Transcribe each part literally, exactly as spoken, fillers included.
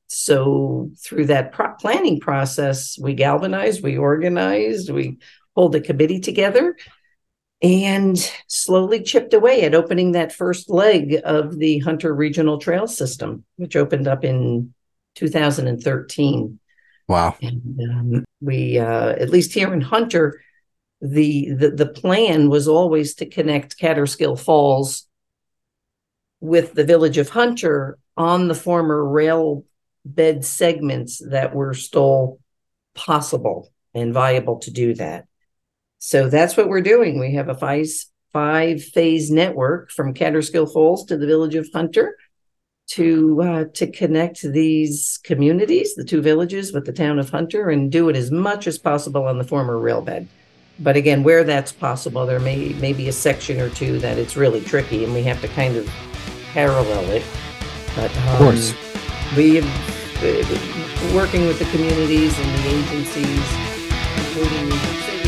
so through that pro- planning process, we galvanized, we organized, we pulled a committee together and slowly chipped away at opening that first leg of the Hunter Regional Trail System, which opened up in two thousand thirteen. Wow. And um, we, uh, at least here in Hunter, the, the the plan was always to connect Catterskill Falls with the village of Hunter on the former rail bed segments that were still possible and viable to do that. So that's what we're doing. We have a five, five phase network from Catterskill Falls to the village of Hunter to uh, to connect these communities, the two villages, with the town of Hunter, and do it as much as possible on the former rail bed. But again, where that's possible, there may, may be a section or two that it's really tricky and we have to kind of parallel it. But um, of course, we have uh, working with the communities and the agencies, including New York City.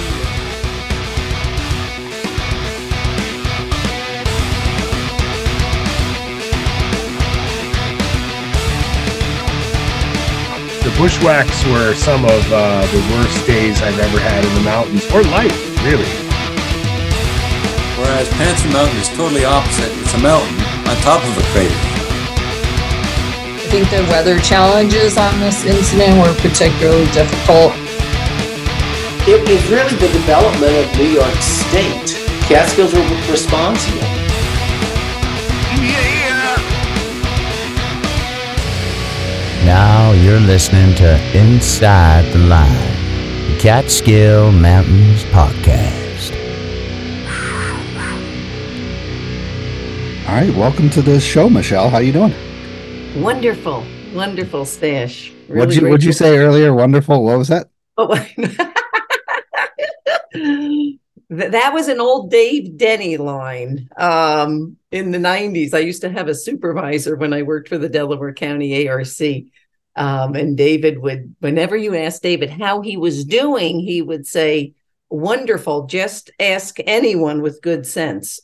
The bushwhacks were some of uh, the worst days I've ever had in the mountains, or life, really. Whereas Panther Mountain is totally opposite. It's a mountain on top of a crater. I think the weather challenges on this incident were particularly difficult. It was really the development of New York State. Catskills were responsible. Now you're listening to Inside the Line, the Catskill Mountains podcast. All right, welcome to the show, Michelle. How you doing? Wonderful, wonderful, Stash. Really what'd you What'd you say earlier? Wonderful. What was that? Oh, that was an old Dave Denny line um, in the nineties. I used to have a supervisor when I worked for the Delaware County A R C. Um, and David would, whenever you asked David how he was doing, he would say, wonderful, just ask anyone with good sense.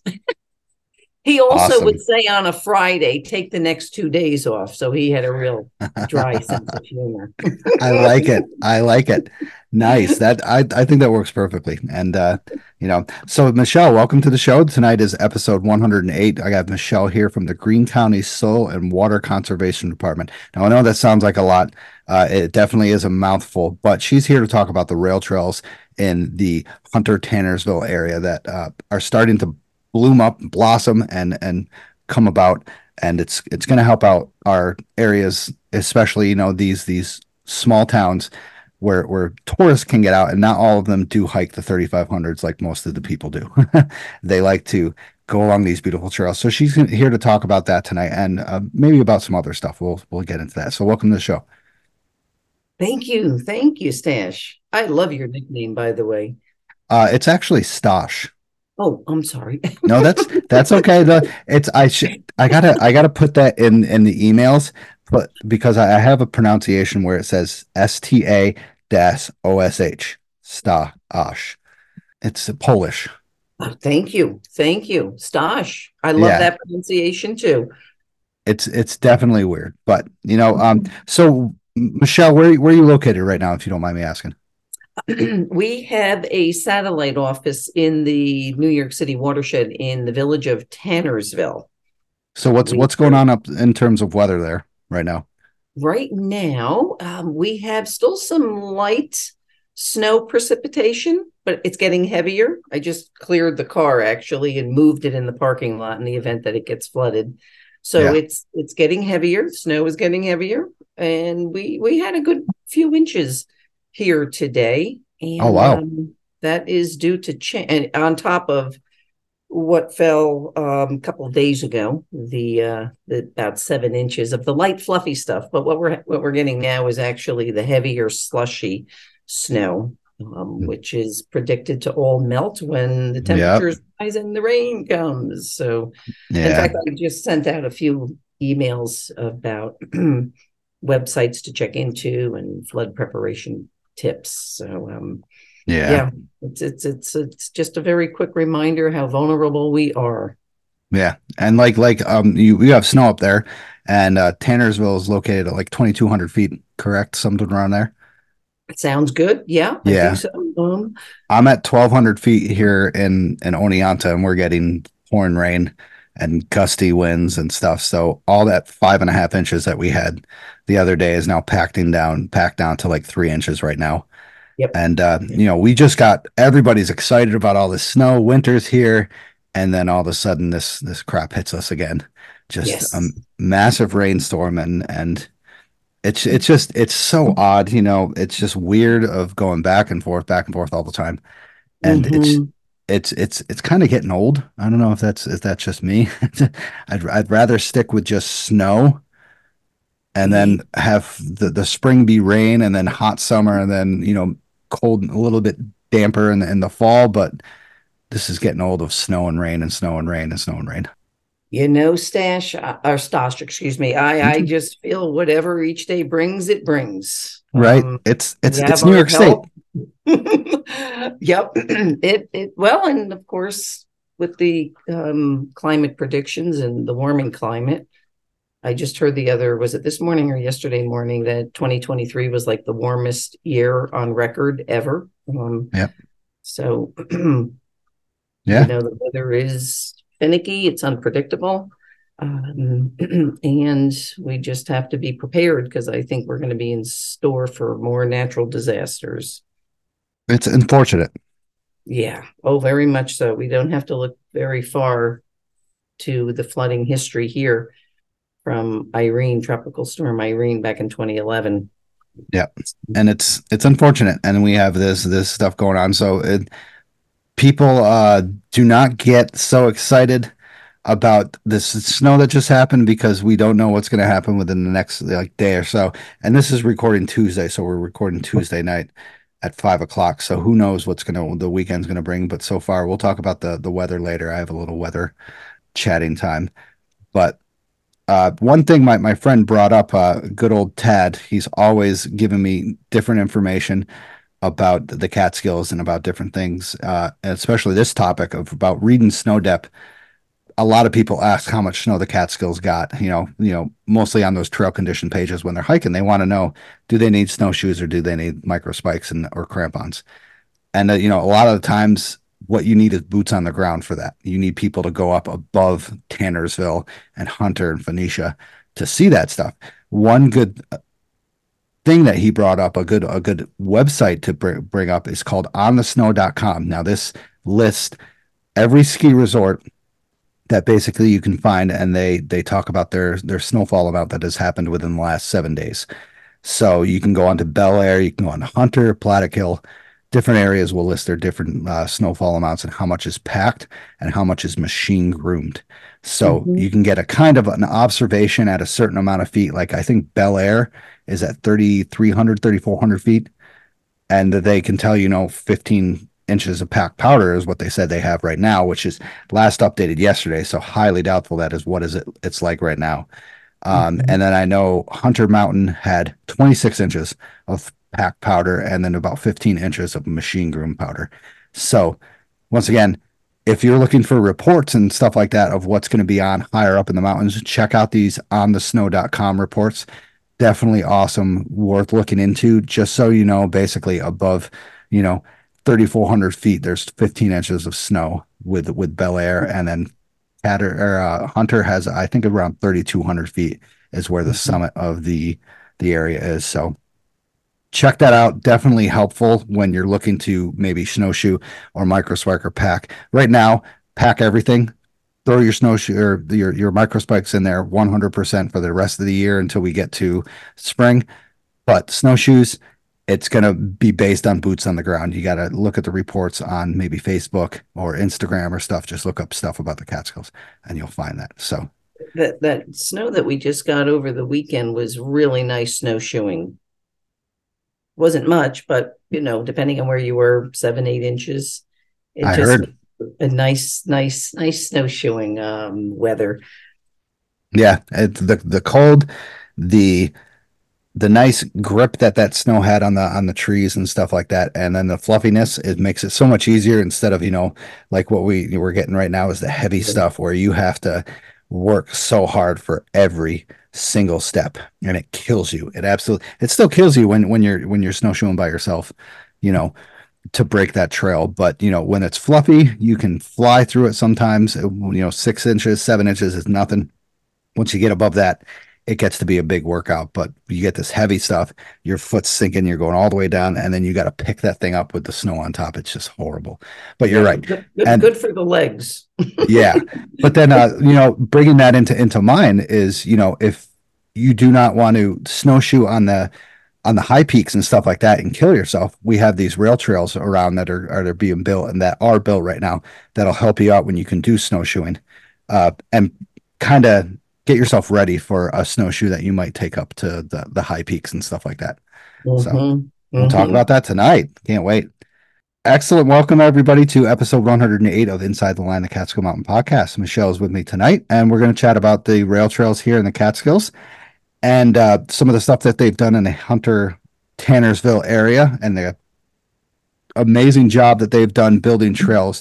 He also Awesome. would say on a Friday, take the next two days off. So he had a real dry sense of humor. I like it. I like it. Nice. That I, I think that works perfectly. And, uh, you know, so Michelle, welcome to the show. Tonight is episode one hundred eight. I got Michelle here from the Greene County Soil and Water Conservation Department. Now, I know that sounds like a lot. Uh, it definitely is a mouthful, but she's here to talk about the rail trails in the Hunter-Tannersville area that uh, are starting to bloom up, blossom, and and come about, and it's it's going to help out our areas, especially you know these these small towns where where tourists can get out, and not all of them do hike the thirty-five hundreds like most of the people do. They like to go along these beautiful trails. So she's here to talk about that tonight, and uh, maybe about some other stuff. We'll we'll get into that. So welcome to the show. Thank you, thank you, Stash. I love your nickname, by the way. Uh, it's actually Stosh. Oh, I'm sorry. No, that's that's okay. The, it's I should I gotta I gotta put that in in the emails, but because I, I have a pronunciation where it says S T A dash O S H Stash. It's Polish. Oh, thank you, thank you, Stash. I love Yeah. that pronunciation too. It's it's definitely weird, but you know. Um. So Michelle, where where are you located right now, if you don't mind me asking? We have a satellite office in the New York City watershed in the village of Tannersville. So what's We- what's going on up in terms of weather there right now? Right now, um, we have still some light snow precipitation, but it's getting heavier. I just cleared the car actually and moved it in the parking lot in the event that it gets flooded. So Yeah. it's it's getting heavier. Snow is getting heavier, and we we had a good few inches here today. And, Oh, wow. um, that is due to change, and on top of what fell um, a couple of days ago, the uh, the about seven inches of the light fluffy stuff. But what we're what we're getting now is actually the heavier slushy snow, um, which is predicted to all melt when the temperatures rise and the rain comes. So, in Yeah. fact, I just sent out a few emails about websites to check into and flood preparation tips. So, um, Yeah. yeah, it's it's it's it's just a very quick reminder how vulnerable we are. Yeah. And like like um you you have snow up there, and uh, Tannersville is located at like twenty-two hundred feet, correct? Something around there. It sounds good. Yeah, I Yeah. think so. Um, I'm at twelve hundred feet here in in Oneonta, and we're getting pouring rain and gusty winds and stuff. So all that five and a half inches that we had the other day is now packing down, packed down to like three inches right now. Yep. And uh, you know, we just got everybody's excited about all the snow. Winter's here, and then all of a sudden, this this crap hits us again. Just Yes. a massive rainstorm, and and it's it's just it's so odd. You know, it's just weird of going back and forth, back and forth all the time, and it's mhm. it's it's it's kind of getting old. I don't know if that's if that's just me. I'd I'd rather stick with just snow and then have the the spring be rain and then hot summer and then, you know, cold, a little bit damper in the, in the fall, but this is getting old of snow and rain and snow and rain and snow and rain. You know, Stash uh, or Stosh, excuse me. I I just feel whatever each day brings, it brings. Right? Um, It's it's we it's have New our York State. help. Yep. It it well, and of course, with the um, climate predictions and the warming climate, I just heard the other, was it this morning or yesterday morning, that twenty twenty-three was like the warmest year on record ever. Um, Yep. So, Yeah. you know, the weather is finicky, it's unpredictable. Um, and we just have to be prepared because I think we're going to be in store for more natural disasters. It's unfortunate. Yeah. Oh, very much so. We don't have to look very far to the flooding history here from Irene, Tropical Storm Irene back in twenty eleven. Yeah. And it's it's unfortunate. And we have this this stuff going on. So it, people uh do not get so excited about this snow that just happened because we don't know what's going to happen within the next like day or so. And this is recording Tuesday, so we're recording Tuesday night at five o'clock. So who knows what's going to the weekend's going to bring? But so far, we'll talk about the the weather later. I have a little weather chatting time, but uh, one thing my my friend brought up, uh, good old Tad. He's always giving me different information about the Catskills and about different things, uh, and especially this topic of about reading snow depth. A lot of people ask how much snow the Catskills got, you know, you know, mostly on those trail condition pages when they're hiking. They want to know, do they need snowshoes or do they need micro spikes and or crampons? And uh, you know, a lot of the times what you need is boots on the ground for that. You need people to go up above Tannersville and Hunter and Phoenicia to see that stuff. One good thing that he brought up, a good a good website to bring, bring up is called on the snow dot com. Now this lists every ski resort that basically you can find, and they they talk about their their snowfall amount that has happened within the last seven days. So you can go on to Bel Air, you can go on to Hunter, Plattekill, different areas will list their different uh, snowfall amounts and how much is packed and how much is machine groomed. So Mhm. you can get a kind of an observation at a certain amount of feet. Like I think Bel Air is at thirty-three hundred, thirty-four hundred feet, and they can tell you know fifteen inches of packed powder is what they said they have right now, which is last updated yesterday. So highly doubtful that is what is it it's like right now. Um, Mhm. and then I know Hunter Mountain had twenty-six inches of packed powder and then about fifteen inches of machine groom powder. So once again, if you're looking for reports and stuff like that of what's going to be on higher up in the mountains, check out these on the snow dot com reports. Definitely awesome, worth looking into, just so you know, basically above, you know, thirty-four hundred feet, there's fifteen inches of snow with with Bel Air, and then Hatter, or, uh, Hunter has, I think, around thirty-two hundred feet is where the Mhm. summit of the the area is. So check that out. Definitely helpful when you're looking to maybe snowshoe or micro spike or pack. Right now, pack everything. Throw your snowshoe or your your micro spikes in there one hundred percent for the rest of the year until we get to spring. But snowshoes, it's going to be based on boots on the ground. You got to look at the reports on maybe Facebook or Instagram or stuff. Just look up stuff about the Catskills and you'll find that. So That that snow that we just got over the weekend was really nice snowshoeing. Wasn't much, but you know, depending on where you were, seven, eight inches. It I just heard. a nice, nice, nice snowshoeing um, weather. Yeah, it's the the cold, the the nice grip that that snow had on the on the trees and stuff like that, and then the fluffiness, it makes it so much easier instead of, you know, like what we we're getting right now is the heavy stuff where you have to work so hard for every single step, and it kills you. It absolutely, it still kills you when, when you're, when you're snowshoeing by yourself, you know, to break that trail. But, you know, when it's fluffy, you can fly through it sometimes. You know, six inches, seven inches is nothing. Once you get above that, it gets to be a big workout. But you get this heavy stuff, your foot's sinking, you're going all the way down, and then you got to pick that thing up with the snow on top. It's just horrible. But you're right. Good, good, and, good for the legs. Yeah. But then, uh, you know, bringing that into, into mine is, you know, if you do not want to snowshoe on the, on the high peaks and stuff like that and kill yourself, we have these rail trails around that are, are being built and that are built right now that'll help you out when you can do snowshoeing, uh, and kind of get yourself ready for a snowshoe that you might take up to the, the high peaks and stuff like that. Mm-hmm. So we'll mm-hmm. talk about that tonight. Can't wait. Excellent. Welcome everybody to episode one hundred eight of Inside the Line, the Catskill Mountain Podcast. Michelle is with me tonight, and we're going to chat about the rail trails here in the Catskills and uh, some of the stuff that they've done in the Hunter Tannersville area and the amazing job that they've done building trails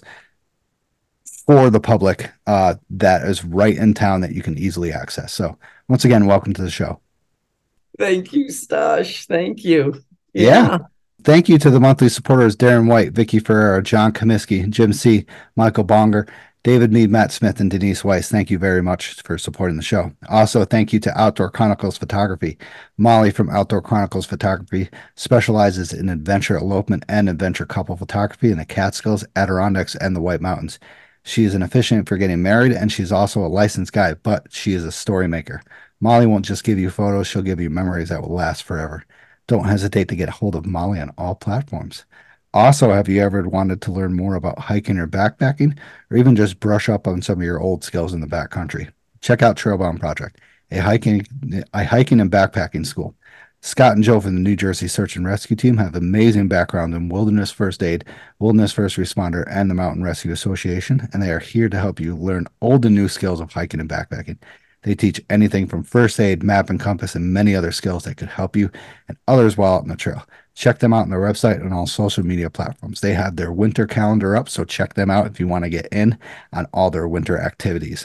for the public uh, that is right in town that you can easily access. So once again, welcome to the show. Thank you, Stash. Thank you. Yeah. yeah. Thank you to the monthly supporters, Darren White, Vicky Ferreira, John Comiskey, Jim C., Michael Bonger, David Mead, Matt Smith, and Denise Weiss. Thank you very much for supporting the show. Also, thank you to Outdoor Chronicles Photography. Molly from Outdoor Chronicles Photography specializes in adventure elopement and adventure couple photography in the Catskills, Adirondacks, and the White Mountains. She is an officiant for getting married, and she's also a licensed guide, but she is a story maker. Molly won't just give you photos, she'll give you memories that will last forever. Don't hesitate to get a hold of Molly on all platforms. Also, have you ever wanted to learn more about hiking or backpacking, or even just brush up on some of your old skills in the backcountry? Check out Trailbound Project, a hiking, a hiking and backpacking school. Scott and Joe from the New Jersey Search and Rescue Team have amazing background in wilderness first aid, wilderness first responder, and the Mountain Rescue Association, and they are here to help you learn old and new skills of hiking and backpacking. They teach anything from first aid, map and compass, and many other skills that could help you and others while out on the trail. Check them out on their website and all social media platforms. They have their winter calendar up, so check them out if you want to get in on all their winter activities.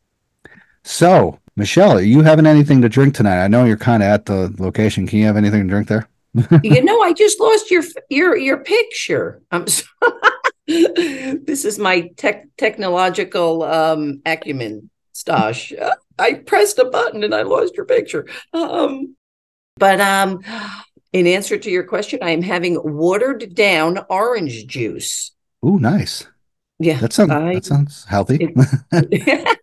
So, Michelle, are you having anything to drink tonight? I know you're kind of at the location. Can you have anything to drink there? You know, I just lost your your your picture. I'm sorry. This is my tech technological um, acumen, Stash. I pressed a button and I lost your picture. Um, but um, in answer to your question, I am having watered down orange juice. Ooh, nice. Yeah, that sounds I, that sounds healthy. It,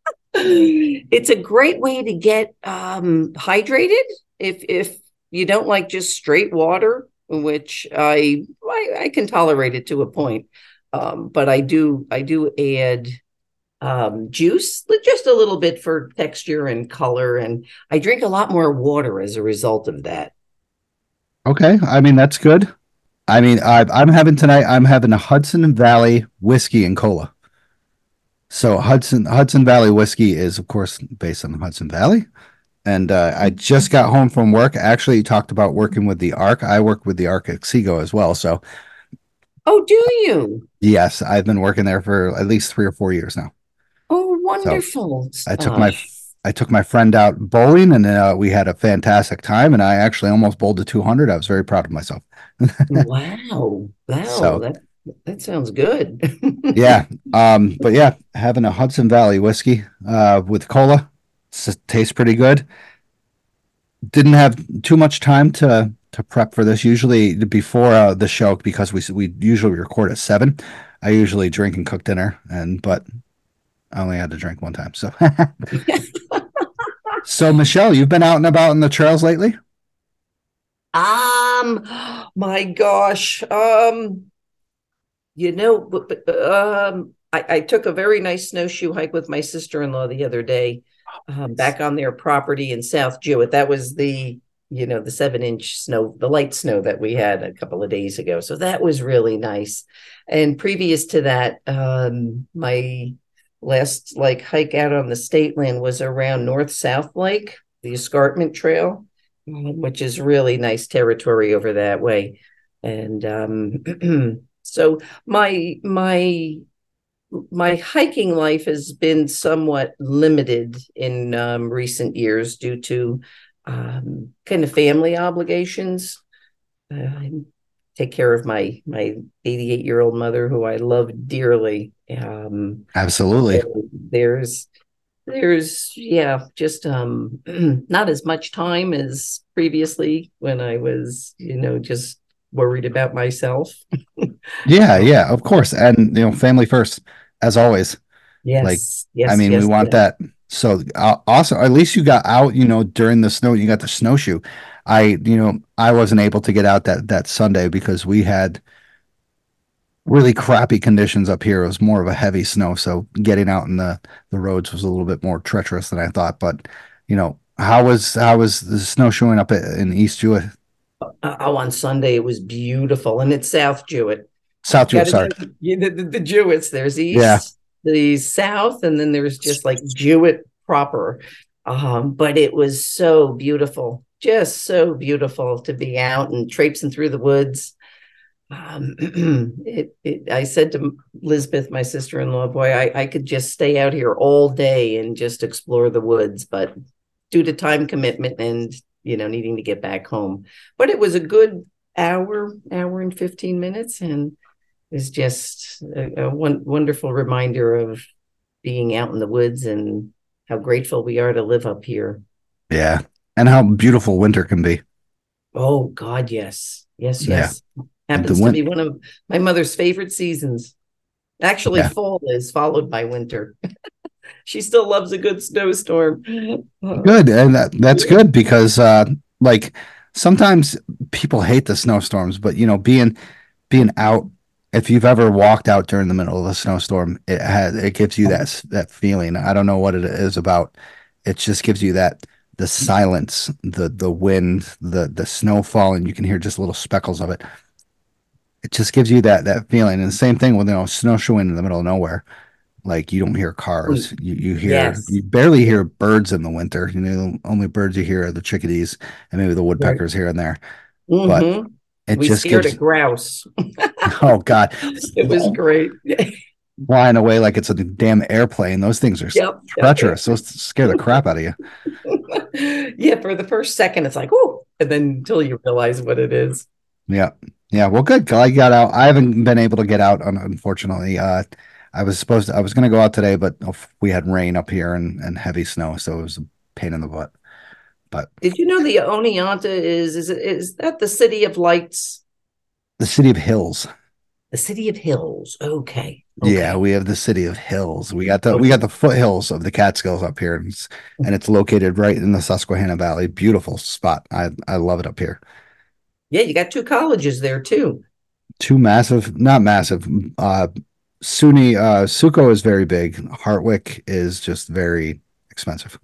it's a great way to get um, hydrated if if you don't like just straight water, which I I, I can tolerate it to a point, um, but I do I do add um, juice just a little bit for texture and color, and I drink a lot more water as a result of that. Okay, I mean that's good. I mean I, I'm having tonight. I'm having a Hudson Valley whiskey and cola. So Hudson Hudson Valley whiskey is, of course, based on the Hudson Valley. And uh, I just got home from work. Actually, talked about working with the ARC. I work with the ARC at Seago as well. So, oh, do you? Yes, I've been working there for at least three or four years now. Oh, wonderful! So I took my I took my friend out bowling, and uh, we had a fantastic time. And I actually almost bowled to two hundred. I was very proud of myself. Wow! Wow! So, that that sounds good. Yeah, um, but yeah, having a Hudson Valley whiskey uh, with cola. It tastes pretty good. Didn't have too much time to to prep for this. Usually before uh, the show, because we we usually record at seven. I usually drink and cook dinner, and but I only had to drink one time. So, so Michelle, you've been out and about on the trails lately? Um, my gosh, um, you know, um, I, I took a very nice snowshoe hike with my sister-in-law the other day. Um, back on their property in South Jewett. That was the, you know, the seven inch snow, the light snow that we had a couple of days ago. So that was really nice. And previous to that, um, my last like hike out on the state land was around North South Lake, the Escarpment Trail, which is really nice territory over that way. And um, so my, my, my hiking life has been somewhat limited in um, recent years due to um, kind of family obligations. Uh, I take care of my my eighty-eight year old mother, who I love dearly. Um, Absolutely. so there's there's yeah, just um, not as much time as previously when I was, you know, just worried about myself. Yeah, yeah, of course. And, you know, family first, as always. Like, Yes, yes, I mean, we yes, want yes. that. So uh, awesome. At least you got out, you know, during the snow, you got the snowshoe. I, you know, I wasn't able to get out that, that Sunday because we had really crappy conditions up here. It was more of a heavy snow. So getting out in the, the roads was a little bit more treacherous than I thought. But, you know, how was, how was the snowshoeing up in East Jewett? Uh, oh, on Sunday it was beautiful, and it's South Jewett. South Jewett, Gotta sorry. know the, the, the Jewetts. There's East, Yeah. the South, and then there's just like Jewett proper. Um, but it was so beautiful, just so beautiful to be out and traipsing through the woods. Um, it, it, I said to Lisbeth, my sister-in-law, boy, I, I could just stay out here all day and just explore the woods, but due to time commitment and, you know, needing to get back home. But it was a good hour, hour and fifteen minutes, and it's just a, a one, wonderful reminder of being out in the woods and how grateful we are to live up here. Yeah. And how beautiful winter can be. Oh, God, yes. Yes, yes. Yeah. Happens win- to be one of my mother's favorite seasons. Actually, Yeah. fall is followed by winter. She still loves a good snowstorm. Good. And that, that's good because, uh, like, sometimes people hate the snowstorms, but, you know, being, being out, if you've ever walked out during the middle of a snowstorm, it has, it gives you that, that feeling. I don't know what it is about. It just gives you that, the silence, the, the wind, the, the snow falling, you can hear just little speckles of it. It just gives you that, that feeling. And the same thing with, you know, snowshoeing in the middle of nowhere. Like, you don't hear cars. You you hear Yes. you barely hear birds in the winter. You know, the only birds you hear are the chickadees and maybe the woodpeckers here and there. But Mhm. it We just scared gives a grouse. oh God. It was great. Flying away like it's a damn airplane. Those things are Yep. treacherous. Those scare the crap out of you. Yeah, for the first second, it's like, oh, and then until you realize what it is. Yeah. Yeah. Well, good. I got out. I haven't been able to get out, un- unfortunately. Uh, I was supposed to, I was going to go out today, but we had rain up here and, and heavy snow. So it was a pain in the butt. But Did you know the Oneonta is, is, it- is that the city of lights? the city of hills. The city of hills. Okay. Okay. Yeah, we have the city of hills. We got the we got the foothills of the Catskills up here, and it's, and it's located right in the Susquehanna Valley. Beautiful spot. I I love it up here. Yeah, you got two colleges there too. Two massive, not massive. Uh, SUNY uh, Suco is very big. Hartwick is just very expensive.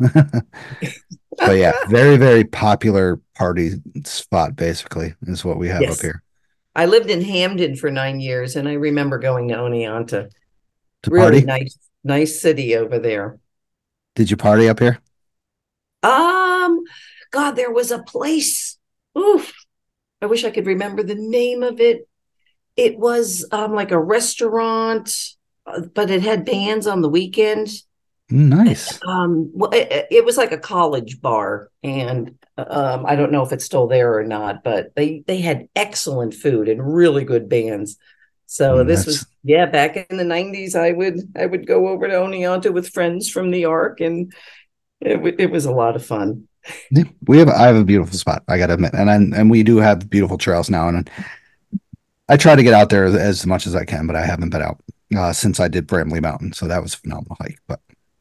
But yeah, very very popular party spot. Basically, is what we have Yes. up here. I lived in Hamden for nine years, and I remember going to Oneonta. To Really party? nice, nice city over there. Did you party up here? Um, God, there was a place. Oof. I wish I could remember the name of it. It was um like a restaurant, uh, but it had bands on the weekend. Nice. Um, well, it, it was like a college bar, and um, I don't know if it's still there or not, but they they had excellent food and really good bands. So Mm, this that's- was yeah, back in the nineties. I would I would go over to Oneonta with friends from New York, and it w- it was a lot of fun. Yeah, we have I have a beautiful spot, I gotta admit, and I, and we do have beautiful trails now, and I try to get out there as, as much as I can, but I haven't been out uh, since I did Bramley Mountain, so that was a phenomenal hike. But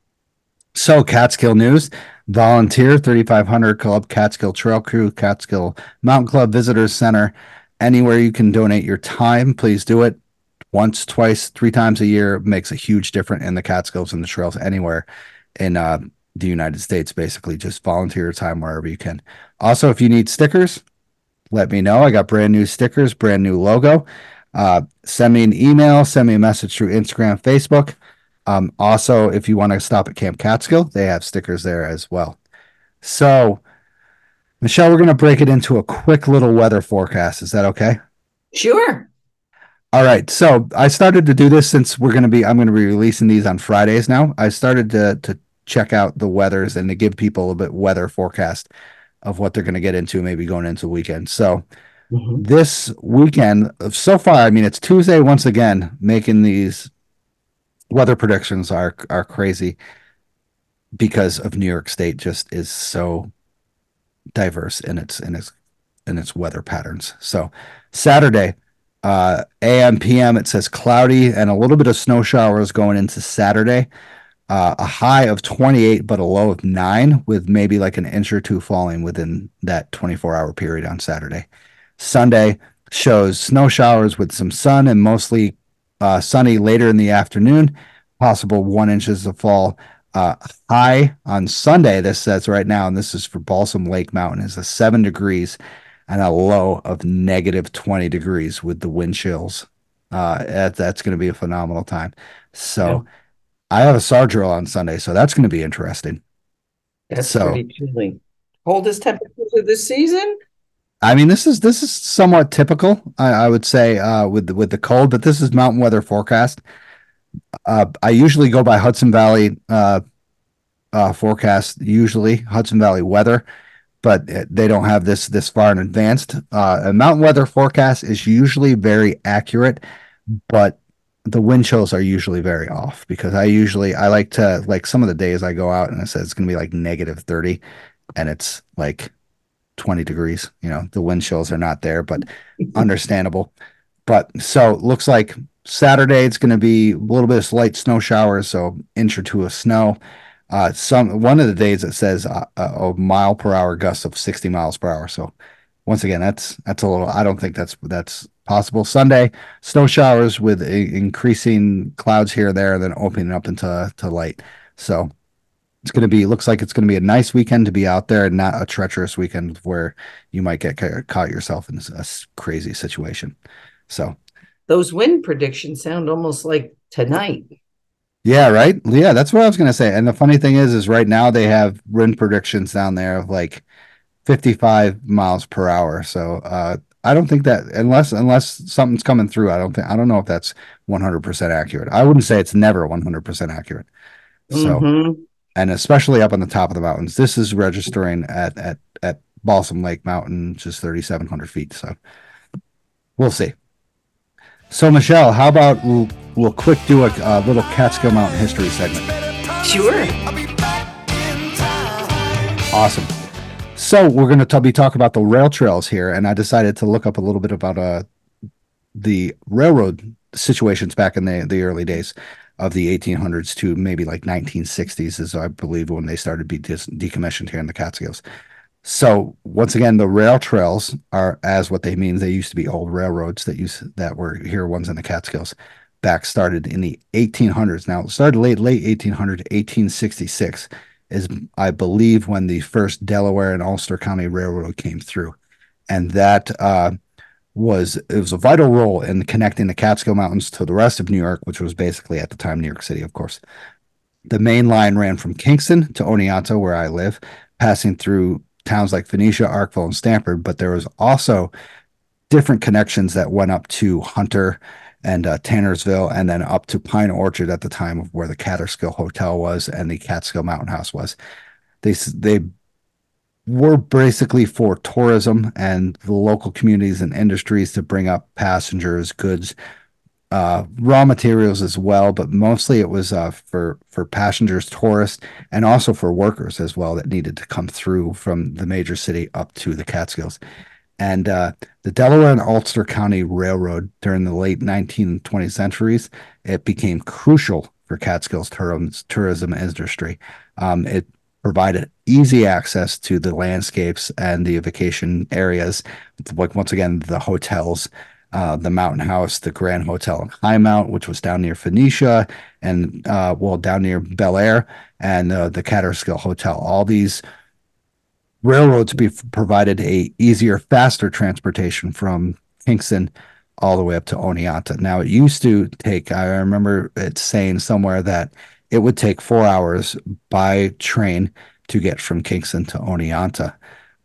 so Catskill news: volunteer thirty-five hundred Club Catskill Trail Crew, Catskill Mountain Club Visitors Center. Anywhere you can donate your time, please do it. Once, twice, three times a year makes a huge difference in the Catskills and the trails anywhere in uh, the United States. Basically, just volunteer your time wherever you can. Also, if you need stickers, let me know. I got brand new stickers, brand new logo. Uh, send me an email, send me a message through Instagram, Facebook. Um, also, if you want to stop at Camp Catskill, they have stickers there as well. So, Michelle, we're going to break it into a quick little weather forecast. Is that okay? Sure. All right. So I started to do this since we're going to be, I'm going to be releasing these on Fridays now. I started to, to check out the weathers and to give people a bit weather forecast of what they're going to get into, maybe going into the weekend. So Mhm. this weekend, so far, I mean, it's Tuesday once again, making these weather predictions are, are crazy because of New York State just is so diverse in its, in its, in its weather patterns. So Saturday, uh, A M, P M, it says cloudy and a little bit of snow showers going into Saturday. Uh, a high of twenty-eight, but a low of nine, with maybe like an inch or two falling within that twenty-four hour period on Saturday. Sunday shows snow showers with some sun and mostly uh, sunny later in the afternoon, possible one inches of fall. Uh, high on Sunday, this says right now, and this is for Balsam Lake Mountain, is a seven degrees and a low of negative twenty degrees with the wind chills. Uh, that, that's going to be a phenomenal time. So, Yeah. I have a S A R drill on Sunday, so that's going to be interesting. That's So- pretty chilly. Coldest temperatures of the season? I mean, this is this is somewhat typical, I, I would say, uh, with the, with the cold, but this is mountain weather forecast. Uh, I usually go by Hudson Valley uh, uh, forecast, usually Hudson Valley weather, but they don't have this this far in advanced. Uh, a mountain weather forecast is usually very accurate, but the wind chills are usually very off because I usually I like to like some of the days I go out and it says it's going to be like negative thirty and it's like twenty degrees. You know, the wind chills are not there, but understandable. But so it looks like Saturday it's going to be a little bit of slight snow showers, so inch or two of snow. Uh, some one of the days it says a, a mile per hour gust of sixty miles per hour. So once again, that's that's a little. I don't think that's that's possible. Sunday, snow showers with a, increasing clouds here and there, and then opening up into to light. So it's going to be. Looks like it's going to be a nice weekend to be out there, and not a treacherous weekend where you might get ca- caught yourself in a s- crazy situation. So Those wind predictions sound almost like tonight. yeah, right. Yeah, that's what I was going to say. And the funny thing is, is right now they have wind predictions down there of like fifty-five miles per hour. So uh, I don't think that unless unless something's coming through, I don't think I don't know if that's one hundred percent accurate. I wouldn't say it's never one hundred percent accurate. So Mhm. and especially up on the top of the mountains, this is registering at at at Balsam Lake Mountain, just thirty-seven hundred feet. So we'll see. So Michelle, how about we'll we'll quick do a, a little Catskill Mountain history segment. Sure. Awesome. So we're going to be talking about the rail trails here, and I decided to look up a little bit about uh the railroad situations back in the the early days of the eighteen hundreds to maybe like nineteen sixties, is I believe when they started to be dis- decommissioned here in the Catskills. So once again, the rail trails are, as what they mean, they used to be old railroads that used that were here ones in the Catskills. Back started in the eighteen hundreds. Now it started late late eighteen hundred, eighteen sixty-six is I believe when the first Delaware and Ulster County Railroad came through, and that uh, was it was a vital role in connecting the Catskill Mountains to the rest of New York, which was basically at the time New York City, of course. The main line ran from Kingston to Oneonta, where I live, passing through towns like Phoenicia, Arkville, and Stamford, but there was also different connections that went up to Hunter and uh, Tannersville, and then up to Pine Orchard at the time of where the Catterskill Hotel was and the Catskill Mountain House was. They they were basically for tourism and the local communities and industries to bring up passengers, goods, uh, raw materials as well, but mostly it was uh, for for passengers, tourists, and also for workers as well that needed to come through from the major city up to the Catskills. And uh, the Delaware and Ulster County Railroad during the late nineteenth and twentieth centuries, it became crucial for Catskills tourism, tourism industry. Um, it provided easy access to the landscapes and the vacation areas, like once again the hotels, uh, the Mountain House, the Grand Hotel in High Mount, which was down near Phoenicia, and uh, well down near Bel Air, and uh, the Catterskill Hotel. All these railroads be provided a easier, faster transportation from Kingston all the way up to Oneonta. Now it used to take, I remember it saying somewhere that it would take four hours by train to get from Kingston to Oneonta.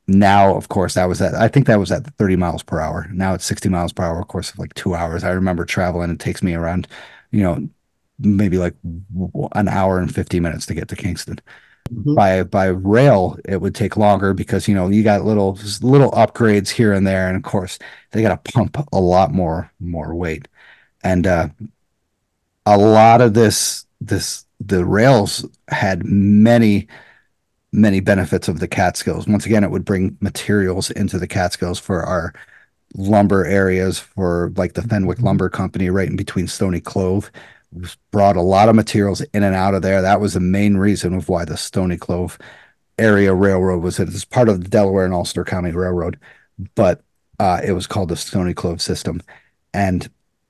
now, of course, that was at, I think that was at thirty miles per hour. Now it's sixty miles per hour, of course, of like two hours. I remember traveling, it takes me around, you know, maybe like an hour and fifty minutes to get to Kingston. Mm-hmm. By by rail, it would take longer because, you know, you got little little upgrades here and there. And of course, they got to pump a lot more, more weight. And uh, a lot of this, this, the rails had many, many benefits of the Catskills. Once again, it would bring materials into the Catskills for our lumber areas, for like the Fenwick Lumber Company right in between Stony Clove. Brought a lot of materials in and out of there. That was the main reason of why the Stony Clove area railroad was it. It's part of the Delaware and Ulster County Railroad, but uh, it was called the Stony Clove system. And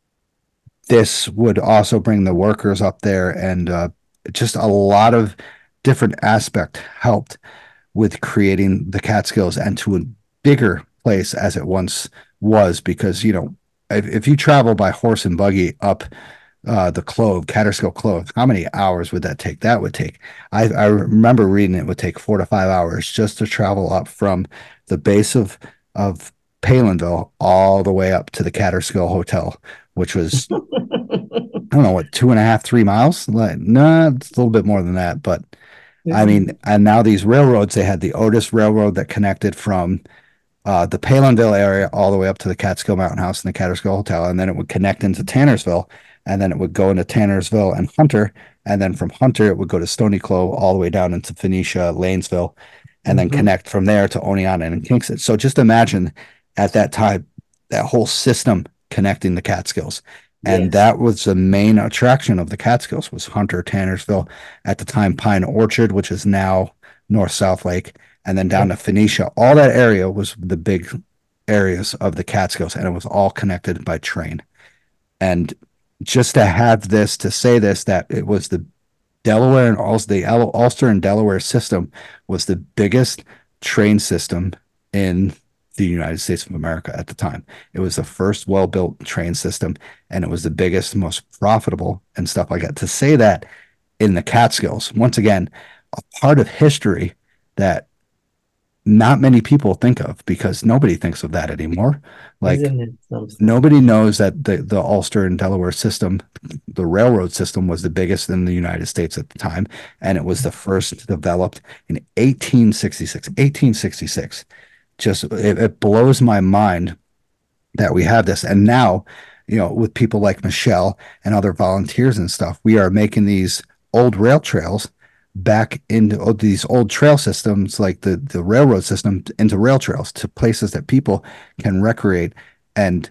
this would also bring the workers up there, and uh, just a lot of different aspect helped with creating the Catskills and to a bigger place as it once was. Because, you know, if, if you travel by horse and buggy up uh, the Clove, Catterskill Clove, how many hours would that take? That would take, I, I remember reading it would take four to five hours just to travel up from the base of, of Palinville all the way up to the Catterskill Hotel, which was, I don't know, what, two and a half, three miles? Like, no, nah, it's a little bit more than that. But yeah. I mean, and now these railroads, they had the Otis Railroad that connected from uh, the Palinville area all the way up to the Catskill Mountain House and the Catterskill Hotel. And then it would connect into Tannersville, and then it would go into Tannersville and Hunter. And then from Hunter, it would go to Stony Clove all the way down into Phoenicia, Lanesville, and mm-hmm. then connect from there to Oneonta and Kingston. So just imagine at that time, that whole system connecting the Catskills. And yes. that was the main attraction of the Catskills, was Hunter, Tannersville, at the time Pine Orchard, which is now North South Lake, and then down to Phoenicia. All that area was the big areas of the Catskills, and it was all connected by train. And just to have this, to say this, that it was the Delaware and also the Ulster and Delaware system was the biggest train system in the United States of America at the time. It was the first well-built train system, and it was the biggest, most profitable and stuff like that. To say that in the Catskills, once again, a part of history that not many people think of, because nobody thinks of that anymore. Like, nobody knows that the, the Ulster and Delaware system, the railroad system, was the biggest in the United States at the time, and it was the first developed in eighteen sixty-six. eighteen sixty-six. Just it, it blows my mind that we have this. And now, you know, with people like Michelle and other volunteers and stuff, we are making these old rail trails back into oh, these old trail systems, like the, the railroad system, into rail trails, to places that people can recreate and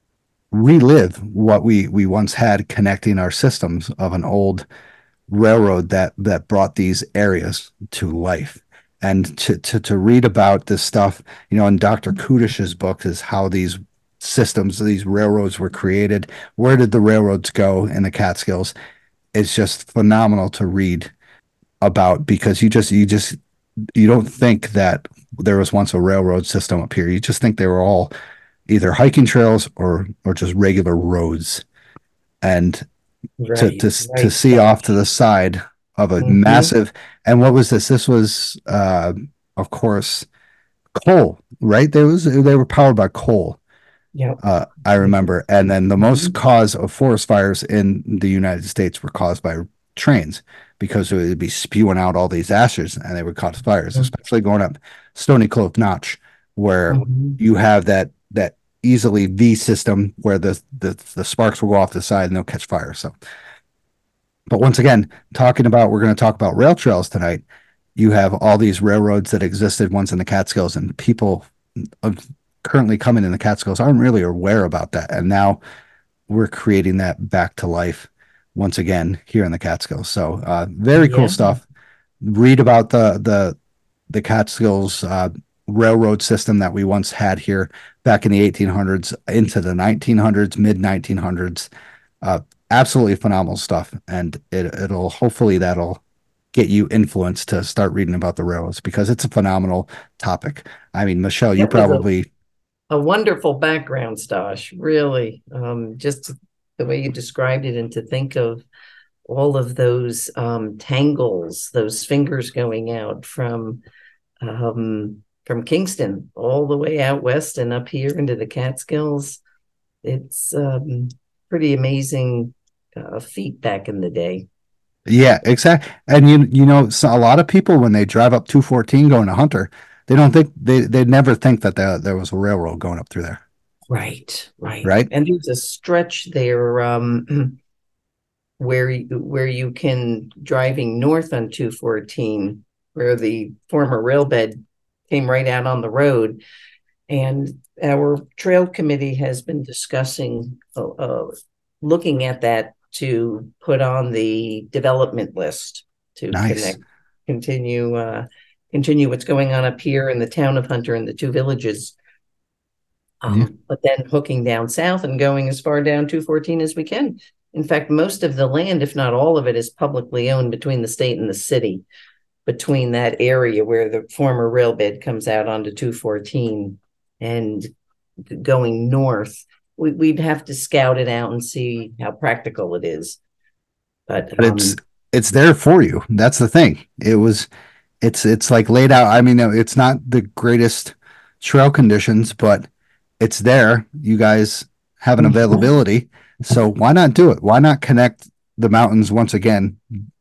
relive what we, we once had, connecting our systems of an old railroad that, that brought these areas to life. And to, to to read about this stuff, you know, in Doctor Kudish's book, is how these systems, these railroads were created. Where did the railroads go in the Catskills? It's just phenomenal to read about, because you just you just you don't think that there was once a railroad system up here. You just think they were all either hiking trails or or just regular roads. And right, to to right. to see off to the side of a mm-hmm. massive, and what was this? This was, uh, of course, coal, right? There was they were powered by coal. Yeah, uh, I remember. And then the most mm-hmm. cause of forest fires in the United States were caused by trains, because it would be spewing out all these ashes, and they would cause fires, mm-hmm. especially going up Stony Clove Notch, where mm-hmm. you have that that easily V system where the, the the sparks will go off the side and they'll catch fire. So. But once again, talking about, we're going to talk about rail trails tonight. You have all these railroads that existed once in the Catskills, and people currently coming in the Catskills aren't really aware about that. And now we're creating that back to life once again here in the Catskills. So uh, very cool yeah. stuff. Read about the the the Catskills uh, railroad system that we once had here back in the eighteen hundreds into the nineteen hundreds, mid nineteen hundreds. Uh, absolutely phenomenal stuff, and it, it'll hopefully that'll get you influenced to start reading about the railroads, because it's a phenomenal topic. I mean, Michelle, you probably a, a wonderful background, Stosh, really. Um, just the way you described it, and to think of all of those um, tangles, those fingers going out from um, from Kingston all the way out west and up here into the Catskills. It's um, pretty amazing uh, feat back in the day. Yeah, exactly. And you you know, so a lot of people when they drive up two fourteen going to Hunter, they don't think they they never think that there, there was a railroad going up through there. Right, right, right. And there's a stretch there um, where you, where you can driving north on two fourteen, where the former railbed came right out on the road, and our trail committee has been discussing uh, uh, looking at that to put on the development list to nice. connect, continue, uh, continue what's going on up here in the town of Hunter and the two villages. Um, yeah. But then hooking down south and going as far down two fourteen as we can. In fact, most of the land, if not all of it, is publicly owned between the state and the city, between that area where the former railbed comes out onto two fourteen and going north. We, we'd have to scout it out and see how practical it is. But, but um, it's it's there for you. That's the thing. It was, it's it's like laid out. I mean, it's not the greatest trail conditions, but it's there. You guys have an availability, so why not do it? Why not connect the mountains once again,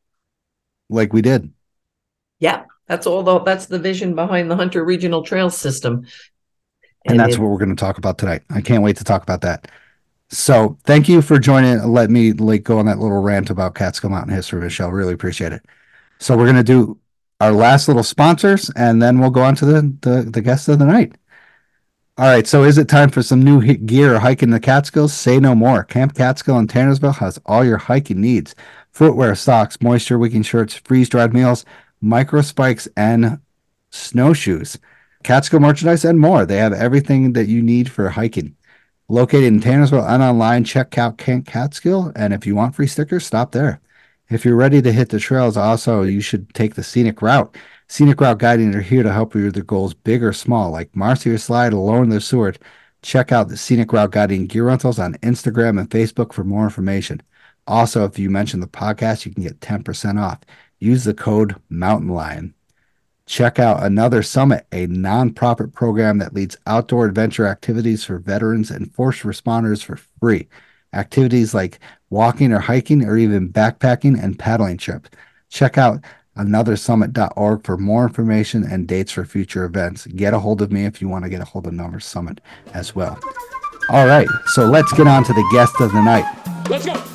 like we did? Yeah, that's all. The, that's the vision behind the Hunter Regional Trail System. And, and that's it, what we're going to talk about tonight. I can't wait to talk about that. So thank you for joining. Let me like go on that little rant about Catskill Mountain history, Michelle. Really appreciate it. So we're going to do our last little sponsors, and then we'll go on to the, the, the guest of the night. All right. So is it time for some new gear hiking the Catskills? Say no more. Camp Catskill in Tannersville has all your hiking needs. Footwear, socks, moisture wicking shirts, freeze-dried meals, micro spikes, and snowshoes. Catskill merchandise and more. They have everything that you need for hiking. Located in Tannersville and online, check out Camp Catskill. And if you want free stickers, stop there. If you're ready to hit the trails, also, you should take the Scenic Route. Scenic Route Guiding are here to help you with your goals, big or small, like Marcia Slide, Alone the Seward. Check out the Scenic Route Guiding gear rentals on Instagram and Facebook for more information. Also, if you mention the podcast, you can get ten percent off. Use the code Mountain Lion. Check out Another Summit, a nonprofit program that leads outdoor adventure activities for veterans and first responders for free. Activities like walking or hiking or even backpacking and paddling trips. Check out another summit dot org for more information and dates for future events. Get a hold of me if you want to get a hold of Another Summit as well. All right, so let's get on to the guest of the night. Let's go.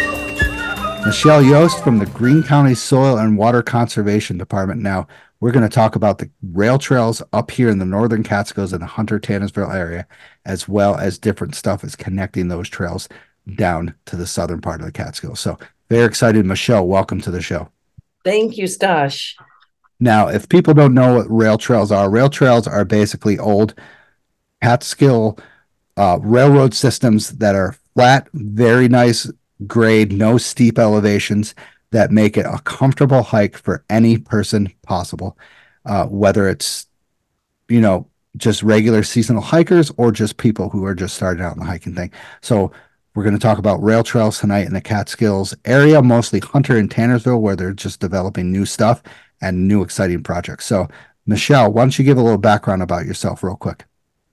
Michelle Yost from the Greene County Soil and Water Conservation Department. Now, we're going to talk about the rail trails up here in the northern Catskills and the Hunter-Tannersville area, as well as different stuff is connecting those trails down to the southern part of the Catskills. So very excited. Michelle, welcome to the show. Thank you, Stash. Now, if people don't know what rail trails are, rail trails are basically old Catskill uh, railroad systems that are flat, very nice grade, no steep elevations, that make it a comfortable hike for any person possible, uh, whether it's, you know, just regular seasonal hikers or just people who are just starting out in the hiking thing. So we're going to talk about rail trails tonight in the Catskills area, mostly Hunter and Tannersville, where they're just developing new stuff and new exciting projects. So Michelle, why don't you give a little background about yourself real quick?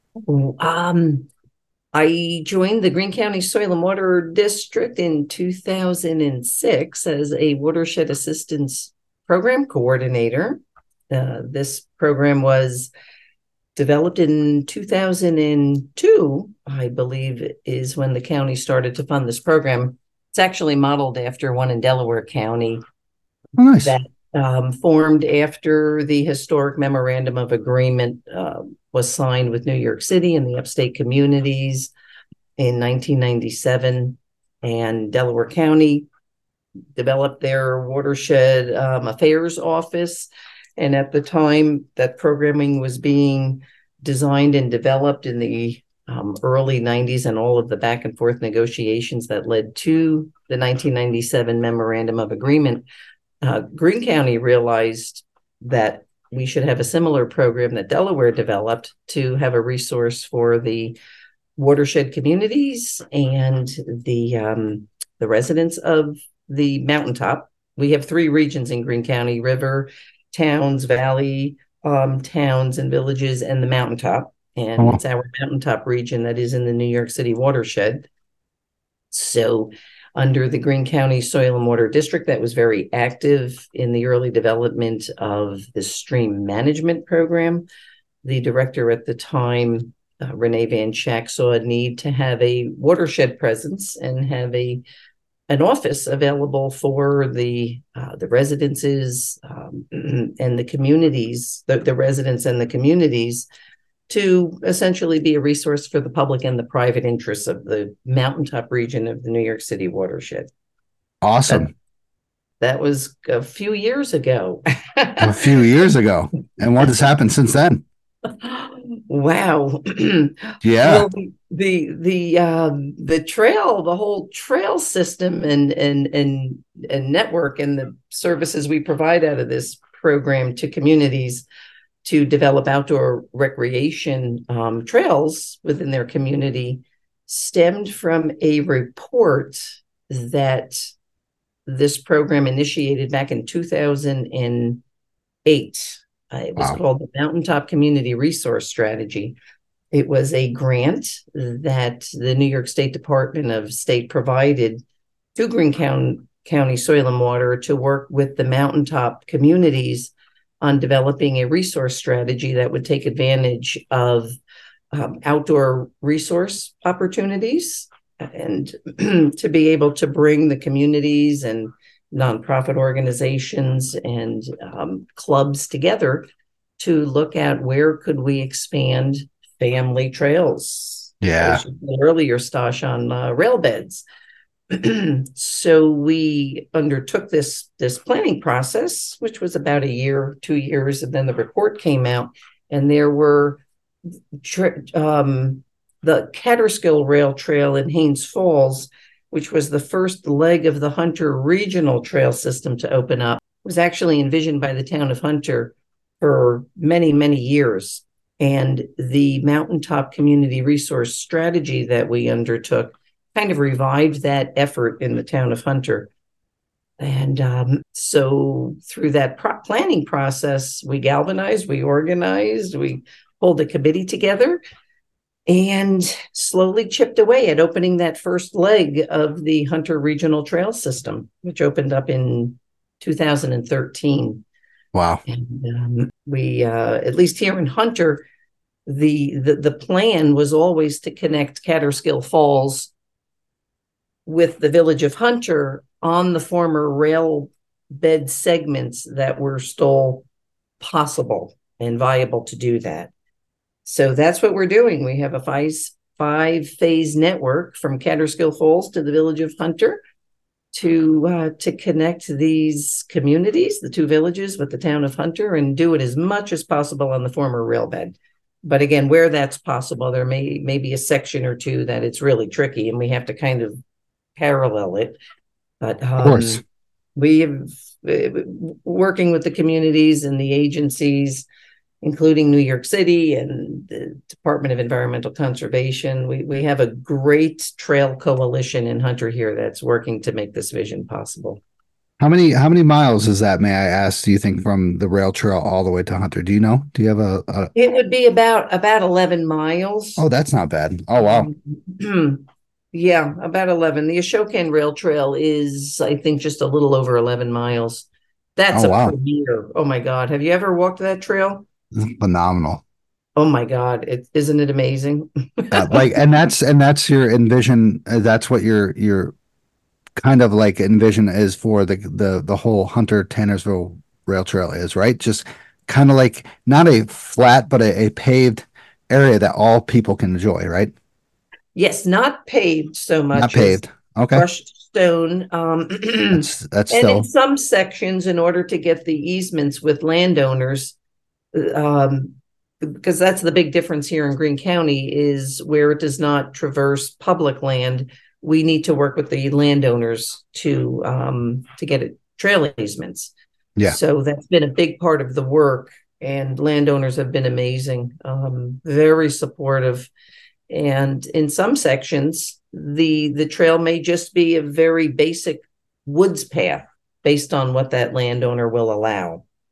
Um, I joined the Greene County Soil and Water District in two thousand six as a watershed assistance program coordinator. Uh, this program was developed in two thousand two, I believe, is when the county started to fund this program. It's actually modeled after one in Delaware County. Oh, nice. That um, formed after the historic memorandum of agreement uh, was signed with New York City and the upstate communities in nineteen ninety-seven, and Delaware County developed their watershed um, affairs office. And at the time that programming was being designed and developed in the um, early nineties, and all of the back and forth negotiations that led to the nineteen ninety-seven memorandum of agreement, uh, Greene County realized that we should have a similar program that Delaware developed to have a resource for the watershed communities and the um, the residents of the mountaintop. We have three regions in Greene County: river, towns, valley, um, towns and villages and the mountaintop. And Oh. it's our mountaintop region that is in the New York City watershed. So under the Greene County Soil and Water District, that was very active in the early development of the stream management program. The director at the time, uh, Renee Van Schack, saw a need to have a watershed presence and have a an office available for the uh, the residences um, and the communities, the, the residents and the communities, to essentially be a resource for the public and the private interests of the mountaintop region of the New York City watershed. Awesome. That, that was a few years ago. A few years ago. And what has happened since then? Wow. Yeah. Well, the the the, um, the trail, the whole trail system and and and and network and the services we provide out of this program to communities to develop outdoor recreation um, trails within their community stemmed from a report that this program initiated back in two thousand eight. Uh, it was Wow. called the Mountaintop Community Resource Strategy. It was a grant that the New York State Department of State provided to Greene County, County Soil and Water to work with the mountaintop communities on developing a resource strategy that would take advantage of um, outdoor resource opportunities and to be able to bring the communities and nonprofit organizations and um, clubs together to look at where could we expand family trails. Yeah. As you said earlier, Stosh, on uh, rail beds. So we undertook this this planning process, which was about a year, two years, and then the report came out, and there were um, the Catterskill Rail Trail in Haynes Falls, which was the first leg of the Hunter Regional Trail System to open up, was actually envisioned by the town of Hunter for many, many years. And the Mountaintop Community Resource Strategy that we undertook kind of revived that effort in the town of Hunter. And um, so through that pro- planning process, we galvanized, we organized, we pulled a committee together and slowly chipped away at opening that first leg of the Hunter Regional Trail System, which opened up in two thousand thirteen. Wow. And um, we, uh, at least here in Hunter, the, the the plan was always to connect Catterskill Falls with the village of Hunter on the former rail bed segments that were still possible and viable to do that. So that's what we're doing. We have a five, five phase network from Catterskill Falls to the village of Hunter to uh, to connect these communities, the two villages, with the town of Hunter, and do it as much as possible on the former rail bed. But again, where that's possible, there may, may be a section or two that it's really tricky, and we have to kind of parallel it. But um, Of course. we have, uh, working with the communities and the agencies, including New York City and the Department of Environmental Conservation, we, we have a great trail coalition in Hunter here that's working to make this vision possible. How many how many miles is that, may I ask, do you think, from the rail trail all the way to Hunter? Do you know? Do you have a, a... It would be about about eleven miles. Oh, that's not bad. Oh, wow. Yeah, about eleven. The Ashokan Rail Trail is, I think, just a little over eleven miles. That's Oh, a wow. premier. Oh my God. Have you ever walked that trail? Phenomenal. Oh my God. It, isn't it amazing? Uh, like, and that's and that's your envision. Uh, that's what your your kind of like envision is for the the the whole Hunter Tannersville Rail Trail is, right? Just kind of like not a flat, but a, a paved area that all people can enjoy, right? Yes, not paved so much. Not paved. Okay. Crushed stone. Um, That's that's and still in some sections, in order to get the easements with landowners, um, because that's the big difference here in Greene County, is where it does not traverse public land, we need to work with the landowners to um, to get it trail easements. Yeah. So that's been a big part of the work, and landowners have been amazing, um, very supportive. And in some sections, the the trail may just be a very basic woods path based on what that landowner will allow.